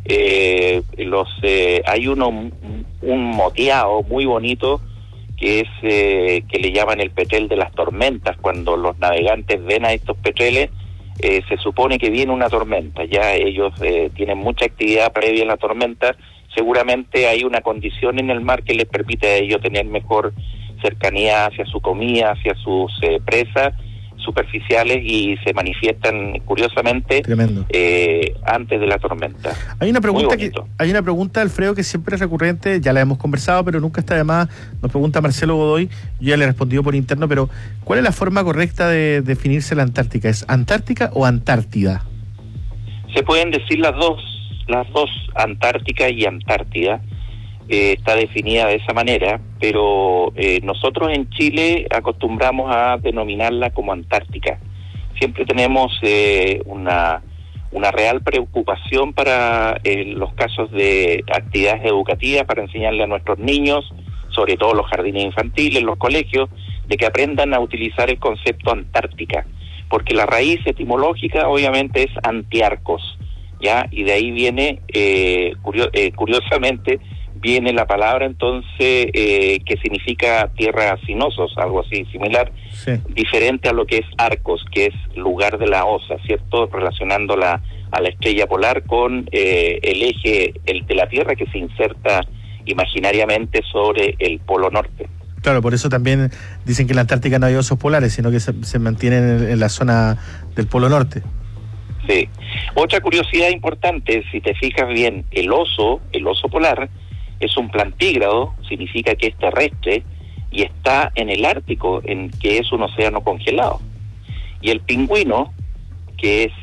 [SPEAKER 16] Hay un moteado muy bonito que es que le llaman el petrel de las tormentas. Cuando los navegantes ven a estos petreles, se supone que viene una tormenta, ya ellos tienen mucha actividad previa a la tormenta. Seguramente hay una condición en el mar que les permite a ellos tener mejor cercanía hacia su comida, hacia sus presas superficiales, y se manifiestan curiosamente antes de la tormenta.
[SPEAKER 1] Hay una pregunta, Alfredo, que siempre es recurrente, ya la hemos conversado, pero nunca está de más. Nos pregunta Marcelo Godoy, yo ya le he respondido por interno, pero ¿cuál es la forma correcta de definirse la Antártica? ¿Es Antártica o Antártida?
[SPEAKER 16] Se pueden decir las dos, Antártica y Antártida. Está definida de esa manera, pero nosotros en Chile acostumbramos a denominarla como Antártica. Siempre tenemos una real preocupación para los casos de actividades educativas, para enseñarle a nuestros niños, sobre todo los jardines infantiles, los colegios, de que aprendan a utilizar el concepto Antártica, porque la raíz etimológica obviamente es antiarcos, ¿ya? Y de ahí viene, curiosamente, viene la palabra entonces que significa tierra sinuosos, algo así similar, diferente a lo que es arcos, que es lugar de la osa, ¿cierto? Relacionándola a la estrella polar con el eje de la Tierra que se inserta imaginariamente sobre el polo norte.
[SPEAKER 1] Claro, por eso también dicen que en la Antártica no hay osos polares, sino que se mantienen en la zona del polo norte.
[SPEAKER 16] Sí. Otra curiosidad importante, si te fijas bien, el oso polar es un plantígrado, significa que es terrestre y está en el Ártico, que es un océano congelado. Y el pingüino, que es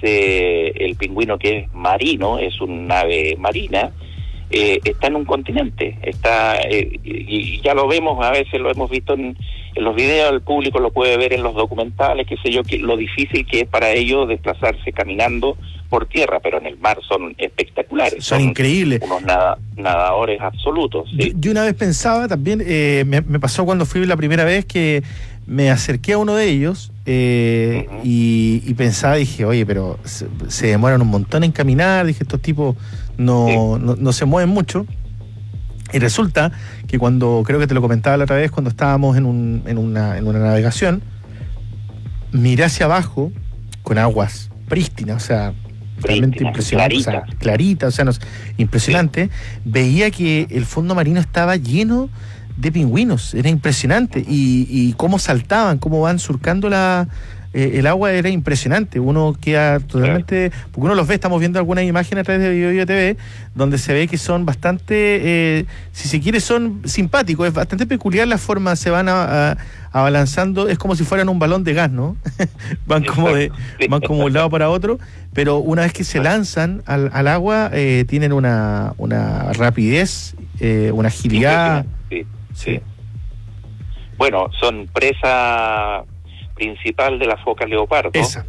[SPEAKER 16] marino, es un ave marina, está en un continente, y ya lo vemos, a veces lo hemos visto en los videos, el público lo puede ver en los documentales, qué sé yo, que lo difícil que es para ellos desplazarse caminando por tierra, pero en el mar son espectaculares.
[SPEAKER 1] Son increíbles.
[SPEAKER 16] Unos nadadores absolutos. ¿Sí?
[SPEAKER 1] Yo una vez pensaba también, me pasó cuando fui la primera vez que me acerqué a uno de ellos y pensaba, dije, oye, pero se demoran un montón en caminar, dije, estos tipos no se mueven mucho. Y resulta que cuando, creo que te lo comentaba la otra vez, cuando estábamos en una navegación, miré hacia abajo con aguas prístinas, o sea, realmente impresionante, clarita, o sea, impresionante. Veía que el fondo marino estaba lleno de pingüinos, era impresionante, y cómo saltaban, cómo van surcando el agua, era impresionante. Uno queda totalmente, porque uno los ve, estamos viendo algunas imágenes a través de BioBio TV, donde se ve que son bastante, si se quiere, son simpáticos, es bastante peculiar la forma, se van abalanzando, es como si fueran un balón de gas, ¿no? van como de un lado para otro, pero una vez que se lanzan al agua, tienen una rapidez, una agilidad.
[SPEAKER 16] Sí. Bueno, son presa principal de la foca leopardo.
[SPEAKER 1] Esa.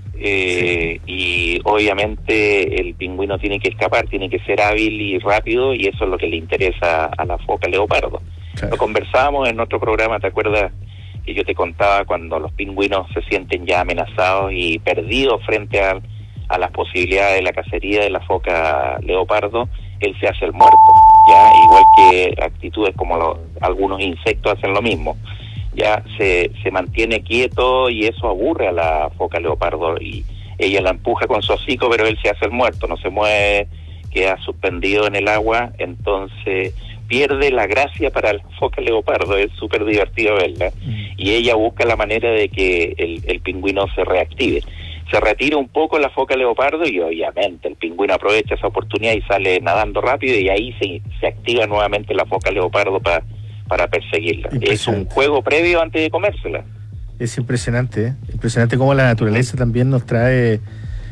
[SPEAKER 16] Y obviamente el pingüino tiene que escapar, tiene que ser hábil y rápido, y eso es lo que le interesa a la foca leopardo. Claro. Lo conversábamos en otro programa, ¿te acuerdas? Que yo te contaba cuando los pingüinos se sienten ya amenazados y perdidos frente a las posibilidades de la cacería de la foca leopardo, él se hace el muerto, ya, igual que actitudes como algunos insectos hacen lo mismo. Ya se mantiene quieto y eso aburre a la foca leopardo, y ella la empuja con su hocico, pero él se hace el muerto, no se mueve, queda suspendido en el agua, entonces pierde la gracia para la foca leopardo. Es súper divertido verla, y ella busca la manera de que el pingüino se reactive. Se retira un poco la foca leopardo y obviamente el pingüino aprovecha esa oportunidad y sale nadando rápido, y ahí se activa nuevamente la foca leopardo para perseguirla. Es un juego previo antes de comérsela.
[SPEAKER 1] Es impresionante cómo la naturaleza también nos trae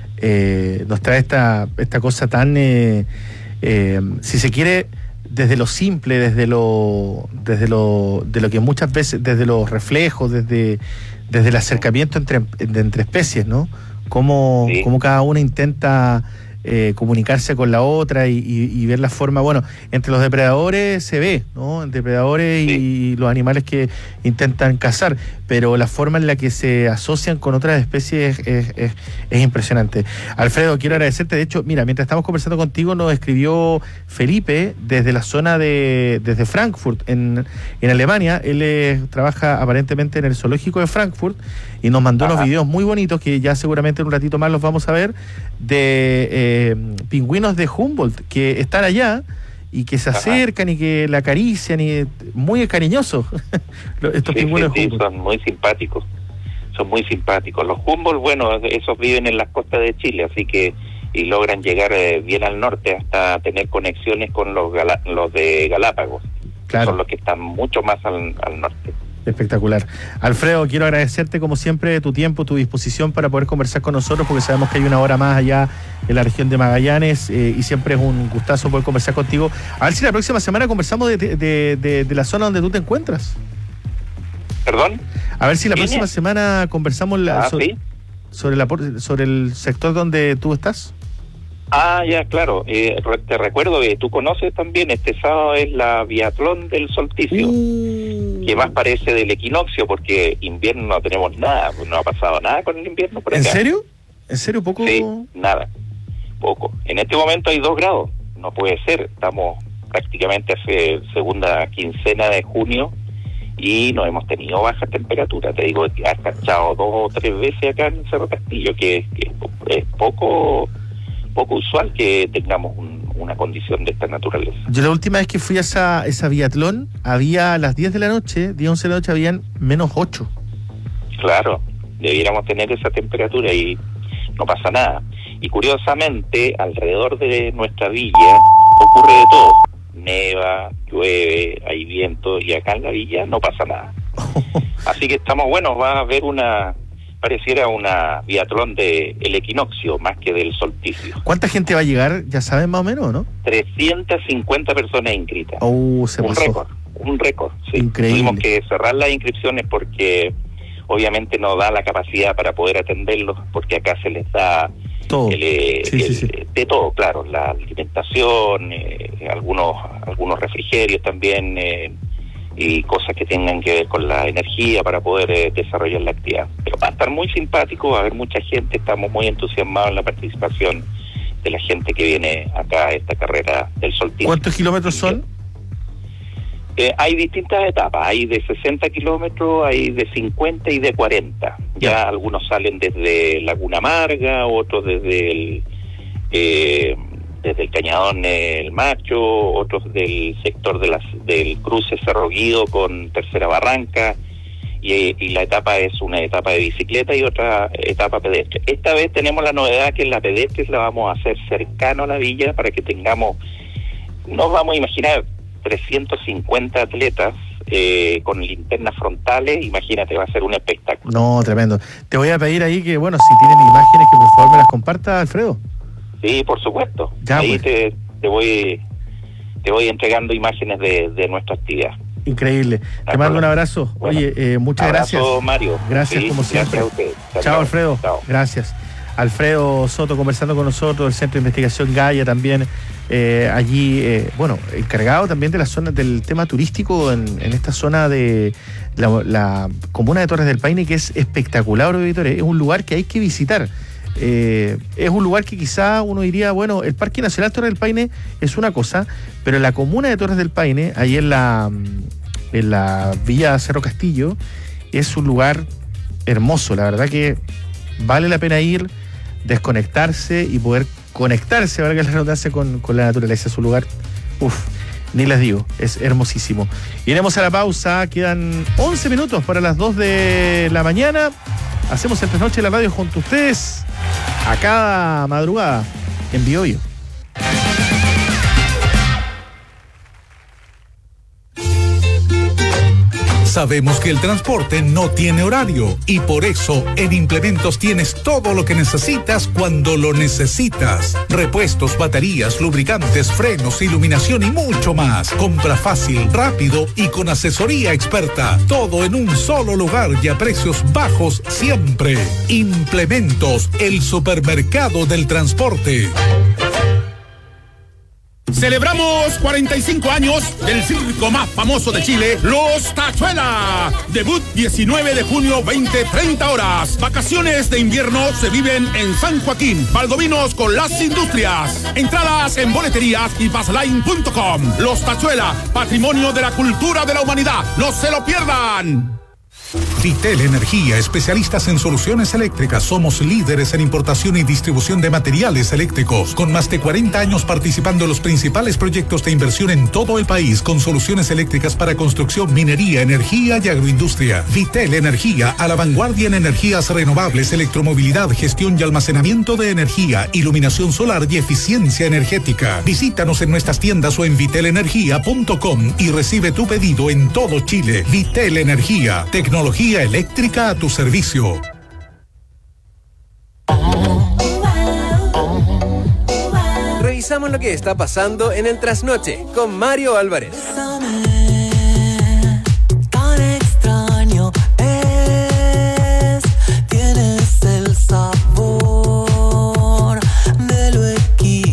[SPEAKER 1] esta cosa tan, si se quiere, desde lo simple, desde lo que muchas veces, desde los reflejos, desde el acercamiento entre especies, ¿no? Cómo cada una intenta comunicarse con la otra y ver la forma, bueno, entre los depredadores se ve, ¿no? Entre depredadores y los animales que intentan cazar, pero la forma en la que se asocian con otras especies es impresionante. Alfredo, quiero agradecerte. De hecho, mira, mientras estamos conversando contigo, nos escribió Felipe desde la zona desde Frankfurt, en Alemania. Él trabaja aparentemente en el zoológico de Frankfurt y nos mandó unos videos muy bonitos que ya seguramente en un ratito más los vamos a ver, de pingüinos de Humboldt que están allá y que se acercan y que la acarician, y muy cariñosos estos pingüinos de Humboldt.
[SPEAKER 16] Son muy simpáticos. Los Humboldt, bueno, esos viven en las costas de Chile, así que y logran llegar bien al norte hasta tener conexiones con los de Galápagos. Claro. Son los que están mucho más al norte.
[SPEAKER 1] Espectacular. Alfredo, quiero agradecerte como siempre tu tiempo, tu disposición para poder conversar con nosotros, porque sabemos que hay una hora más allá en la región de Magallanes, y siempre es un gustazo poder conversar contigo. A ver si la próxima semana conversamos de la zona donde tú te encuentras.
[SPEAKER 16] ¿Perdón?
[SPEAKER 1] A ver si la próxima semana conversamos sobre el sector donde tú estás.
[SPEAKER 16] Ya, claro. Te recuerdo que tú conoces también, este sábado es la biatlón del solsticio, que más parece del equinoccio, porque invierno no tenemos nada, no ha pasado nada con el invierno por acá.
[SPEAKER 1] ¿En serio? ¿En serio poco?
[SPEAKER 16] Sí, nada, poco. En este momento hay 2 grados, no puede ser, estamos prácticamente hace segunda quincena de junio y no hemos tenido bajas temperaturas. Te digo que ha cachado 2 o 3 veces acá en Cerro Castillo, que es poco usual que tengamos una condición de esta naturaleza.
[SPEAKER 1] Yo la última vez que fui a esa biatlón, había a las 10 de la noche, 10, 11 de la noche, habían -8.
[SPEAKER 16] Claro, debiéramos tener esa temperatura y no pasa nada. Y curiosamente, alrededor de nuestra villa ocurre de todo. Neva, llueve, hay viento, y acá en la villa no pasa nada. Así que estamos buenos, va a haber pareciera una biatlón del equinoccio más que del solsticio.
[SPEAKER 1] ¿Cuánta gente va a llegar? ¿Ya saben más o menos, no?
[SPEAKER 16] 350 personas inscritas.
[SPEAKER 1] Se pasó.
[SPEAKER 16] Un récord, sí.
[SPEAKER 1] Increíble.
[SPEAKER 16] Tuvimos que cerrar las inscripciones porque obviamente no da la capacidad para poder atenderlos, porque acá se les da
[SPEAKER 1] todo.
[SPEAKER 16] De todo, claro, la alimentación, algunos refrigerios también, y cosas que tengan que ver con la energía para poder desarrollar la actividad. Pero va a estar muy simpático, va a haber mucha gente, estamos muy entusiasmados en la participación de la gente que viene acá a esta carrera del solsticio.
[SPEAKER 1] ¿Cuántos kilómetros son?
[SPEAKER 16] Hay distintas etapas, hay de 60 kilómetros, hay de 50 y de 40. Ya algunos salen desde Laguna Amarga, otros desde el Cañadón El Macho, otros del sector del cruce Cerro Guido con Tercera Barranca, y la etapa es una etapa de bicicleta y otra etapa pedestre. Esta vez tenemos la novedad que la pedestre la vamos a hacer cercano a la villa para que tengamos, nos vamos a imaginar 350 atletas con linternas frontales. Imagínate, va a ser un espectáculo.
[SPEAKER 1] No, tremendo. Te voy a pedir ahí que, bueno, si tienen imágenes, que por favor me las comparta, Alfredo.
[SPEAKER 16] Sí, por supuesto.
[SPEAKER 1] Ya,
[SPEAKER 16] ahí
[SPEAKER 1] pues.
[SPEAKER 16] te voy entregando imágenes de nuestra actividad.
[SPEAKER 1] Increíble. Te mando un abrazo.
[SPEAKER 16] Bueno,
[SPEAKER 1] oye, muchas gracias.
[SPEAKER 16] Mario.
[SPEAKER 1] Gracias,
[SPEAKER 16] sí,
[SPEAKER 1] como siempre.
[SPEAKER 16] Gracias a usted.
[SPEAKER 1] Chao, Alfredo.
[SPEAKER 16] Chao.
[SPEAKER 1] Gracias. Alfredo Soto conversando con nosotros del Centro de Investigación Gaia también, allí, encargado también de la zona del tema turístico en esta zona de la comuna de Torres del Paine, que es espectacular, auditores. Es un lugar que hay que visitar. Es un lugar que quizá uno diría, bueno, el Parque Nacional Torres del Paine es una cosa, pero la comuna de Torres del Paine, ahí en la Villa Cerro Castillo, es un lugar hermoso. La verdad que vale la pena ir, desconectarse y poder conectarse, valga la redundancia, con la naturaleza. Es un lugar, ni les digo, es hermosísimo. Iremos a la pausa, quedan 11 minutos para las 2 de la mañana. Hacemos el Trasnoche de la radio junto a ustedes a cada madrugada en BioBio.
[SPEAKER 3] Sabemos que el transporte no tiene horario y por eso en Implementos tienes todo lo que necesitas cuando lo necesitas. Repuestos, baterías, lubricantes, frenos, iluminación y mucho más. Compra fácil, rápido y con asesoría experta. Todo en un solo lugar y a precios bajos siempre. Implementos, el supermercado del transporte.
[SPEAKER 17] Celebramos 45 años del circo más famoso de Chile, Los Tachuela. Debut 19 de junio, 20-30 horas. Vacaciones de invierno se viven en San Joaquín, Valdovinos con las Industrias. Entradas en boleterías y passline.com. Los Tachuela, patrimonio de la cultura de la humanidad. ¡No se lo pierdan!
[SPEAKER 3] Vitel Energía, especialistas en soluciones eléctricas. Somos líderes en importación y distribución de materiales eléctricos, con más de 40 años participando en los principales proyectos de inversión en todo el país, con soluciones eléctricas para construcción, minería, energía y agroindustria. Vitel Energía, a la vanguardia en energías renovables, electromovilidad, gestión y almacenamiento de energía, iluminación solar y eficiencia energética. Visítanos en nuestras tiendas o en vitelenergia.com y recibe tu pedido en todo Chile. Vitel Energía, tecnología eléctrica a tu servicio.
[SPEAKER 18] Revisamos lo que está pasando en el Trasnoche con Mario Álvarez.
[SPEAKER 19] Tan extraño es, tienes el sabor de lo equivocado.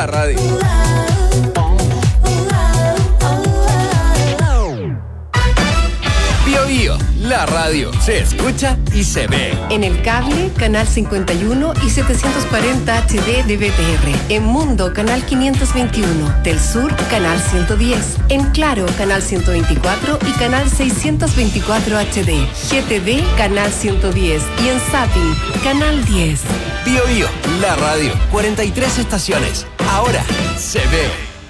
[SPEAKER 18] la radio. Bio Bio, la radio. Se escucha y se ve.
[SPEAKER 2] En el cable, canal 51 y 740 HD de BTR. En Mundo, canal 521. Del Sur, canal 110. En Claro, canal 124 y canal 624 HD. GTV, canal 110. Y en Zapping, canal 10.
[SPEAKER 18] Bio Bio, la radio. 43 estaciones. Ahora se ve.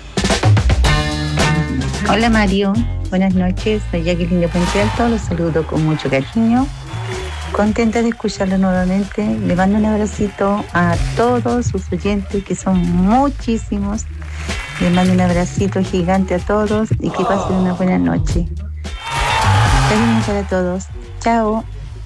[SPEAKER 20] Hola Mario, buenas noches, soy Jacqueline de Puente Alto, los saludo con mucho cariño, contenta de escucharlo nuevamente, le mando un abracito a todos sus oyentes que son muchísimos, les mando un abracito gigante a todos y que pasen una buena noche. Cariño para todos, chao.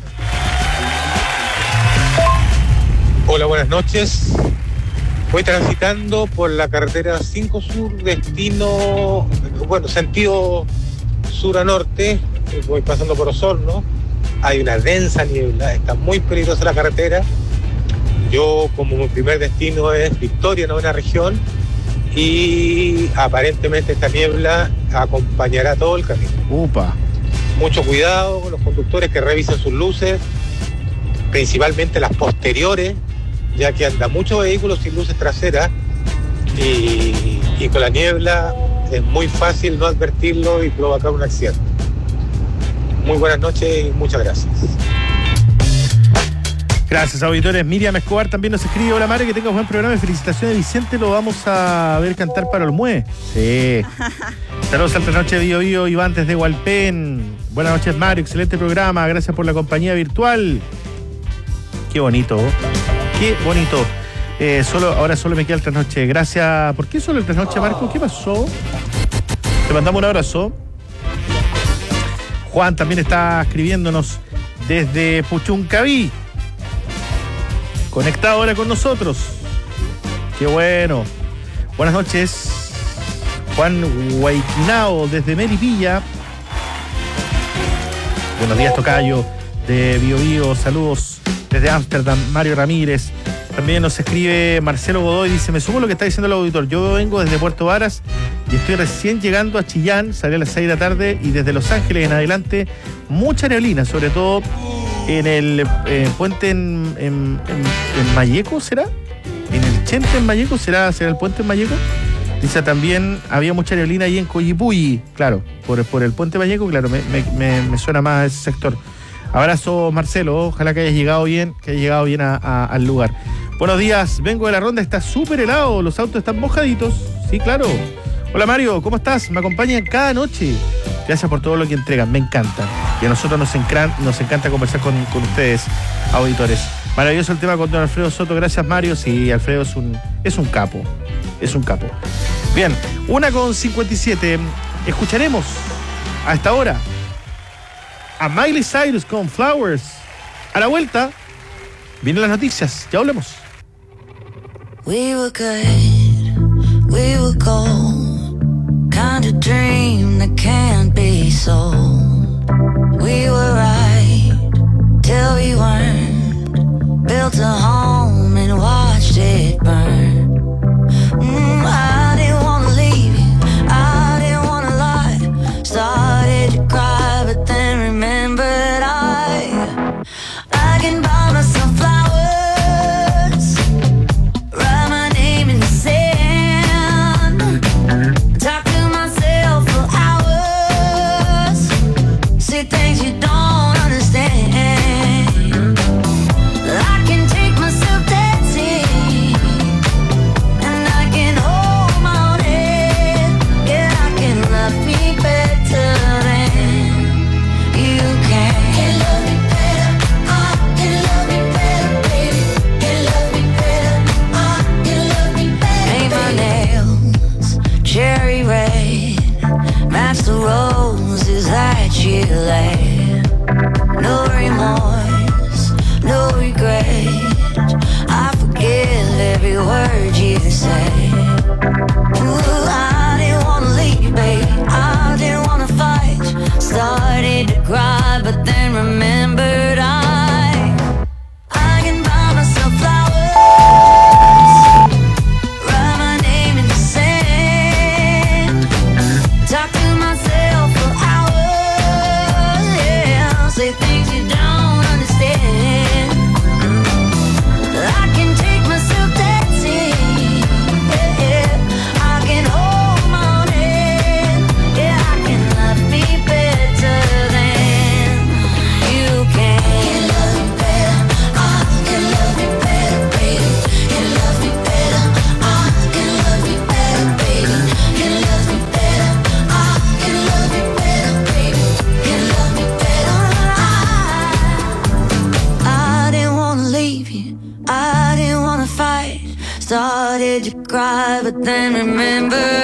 [SPEAKER 21] Hola, buenas noches. Voy transitando por la carretera 5 Sur, destino, sentido sur a norte, voy pasando por Osorno, hay una densa niebla, está muy peligrosa la carretera. Yo, como mi primer destino es Victoria, novena región, y aparentemente esta niebla acompañará todo el camino.
[SPEAKER 1] ¡Upa!
[SPEAKER 21] Mucho cuidado con los conductores que revisen sus luces, principalmente las posteriores, ya que anda muchos vehículos sin luces traseras y con la niebla es muy fácil no advertirlo y provocar un accidente. Muy buenas noches y muchas gracias.
[SPEAKER 1] Gracias, auditores. Miriam Escobar también nos escribe: hola Mario, que tengas buen programa y felicitaciones. Vicente, lo vamos a ver cantar para Olmué. Sí. Saludos al Trasnoche de Bio Bio, Iván desde Hualpén. Buenas noches Mario, excelente programa, gracias por la compañía virtual. Qué bonito. Qué bonito. Ahora solo me queda el Trasnoche. Gracias. ¿Por qué solo el Trasnoche, Marco? ¿Qué pasó? Te mandamos un abrazo. Juan también está escribiéndonos desde Puchuncaví. Conectado ahora con nosotros. Qué bueno. Buenas noches. Juan Huayquinao desde Melipilla. Buenos días, tocayo de Bio Bio. Saludos desde Ámsterdam, Mario Ramírez. También nos escribe Marcelo Godoy, dice: me sumo a lo que está diciendo el auditor. Yo vengo desde Puerto Varas y estoy recién llegando a Chillán, salí a las 6 de la tarde y desde Los Ángeles en adelante mucha neblina, sobre todo en el puente en Malleco, ¿será? En el Chente en Malleco, ¿será el puente en Malleco? Dice también había mucha neblina ahí en Coyipulli, claro, por el puente Malleco, claro, me suena más a ese sector. Abrazo Marcelo, ojalá que hayas llegado bien, al lugar. Buenos días, vengo de la ronda, está súper helado, los autos están mojaditos, sí, claro. Hola Mario, ¿cómo estás? Me acompañan cada noche. Gracias por todo lo que entregan, me encanta. Y a nosotros nos encanta conversar con ustedes, auditores. Maravilloso el tema con don Alfredo Soto, gracias Mario. Sí, Alfredo es un capo. Bien, 1:57. Escucharemos a esta hora a Miley Cyrus con Flowers. A la vuelta vienen las noticias, ya hablemos.
[SPEAKER 19] We were good, we were gold, kind of dream that can't be sold. We were right till we weren't, built a home and watched it burn. I didn't wanna leave you, I didn't wanna lie, started to cry but then remembered I can buy myself flowers, write my name in the sand, talk to myself for hours, say things you don't understand. I can take myself dancing, and I can hold my own head, yeah, I can love me better than you can. Can love me better, can love me better, baby. Can love me better, can love me better. Paint my nails cherry red, match the roses that you laid. No remorse, no regret, I forgive every word you say. Ooh, I didn't wanna leave, babe, I didn't wanna fight, started to cry but then remembered I can buy myself flowers, write my name But then remember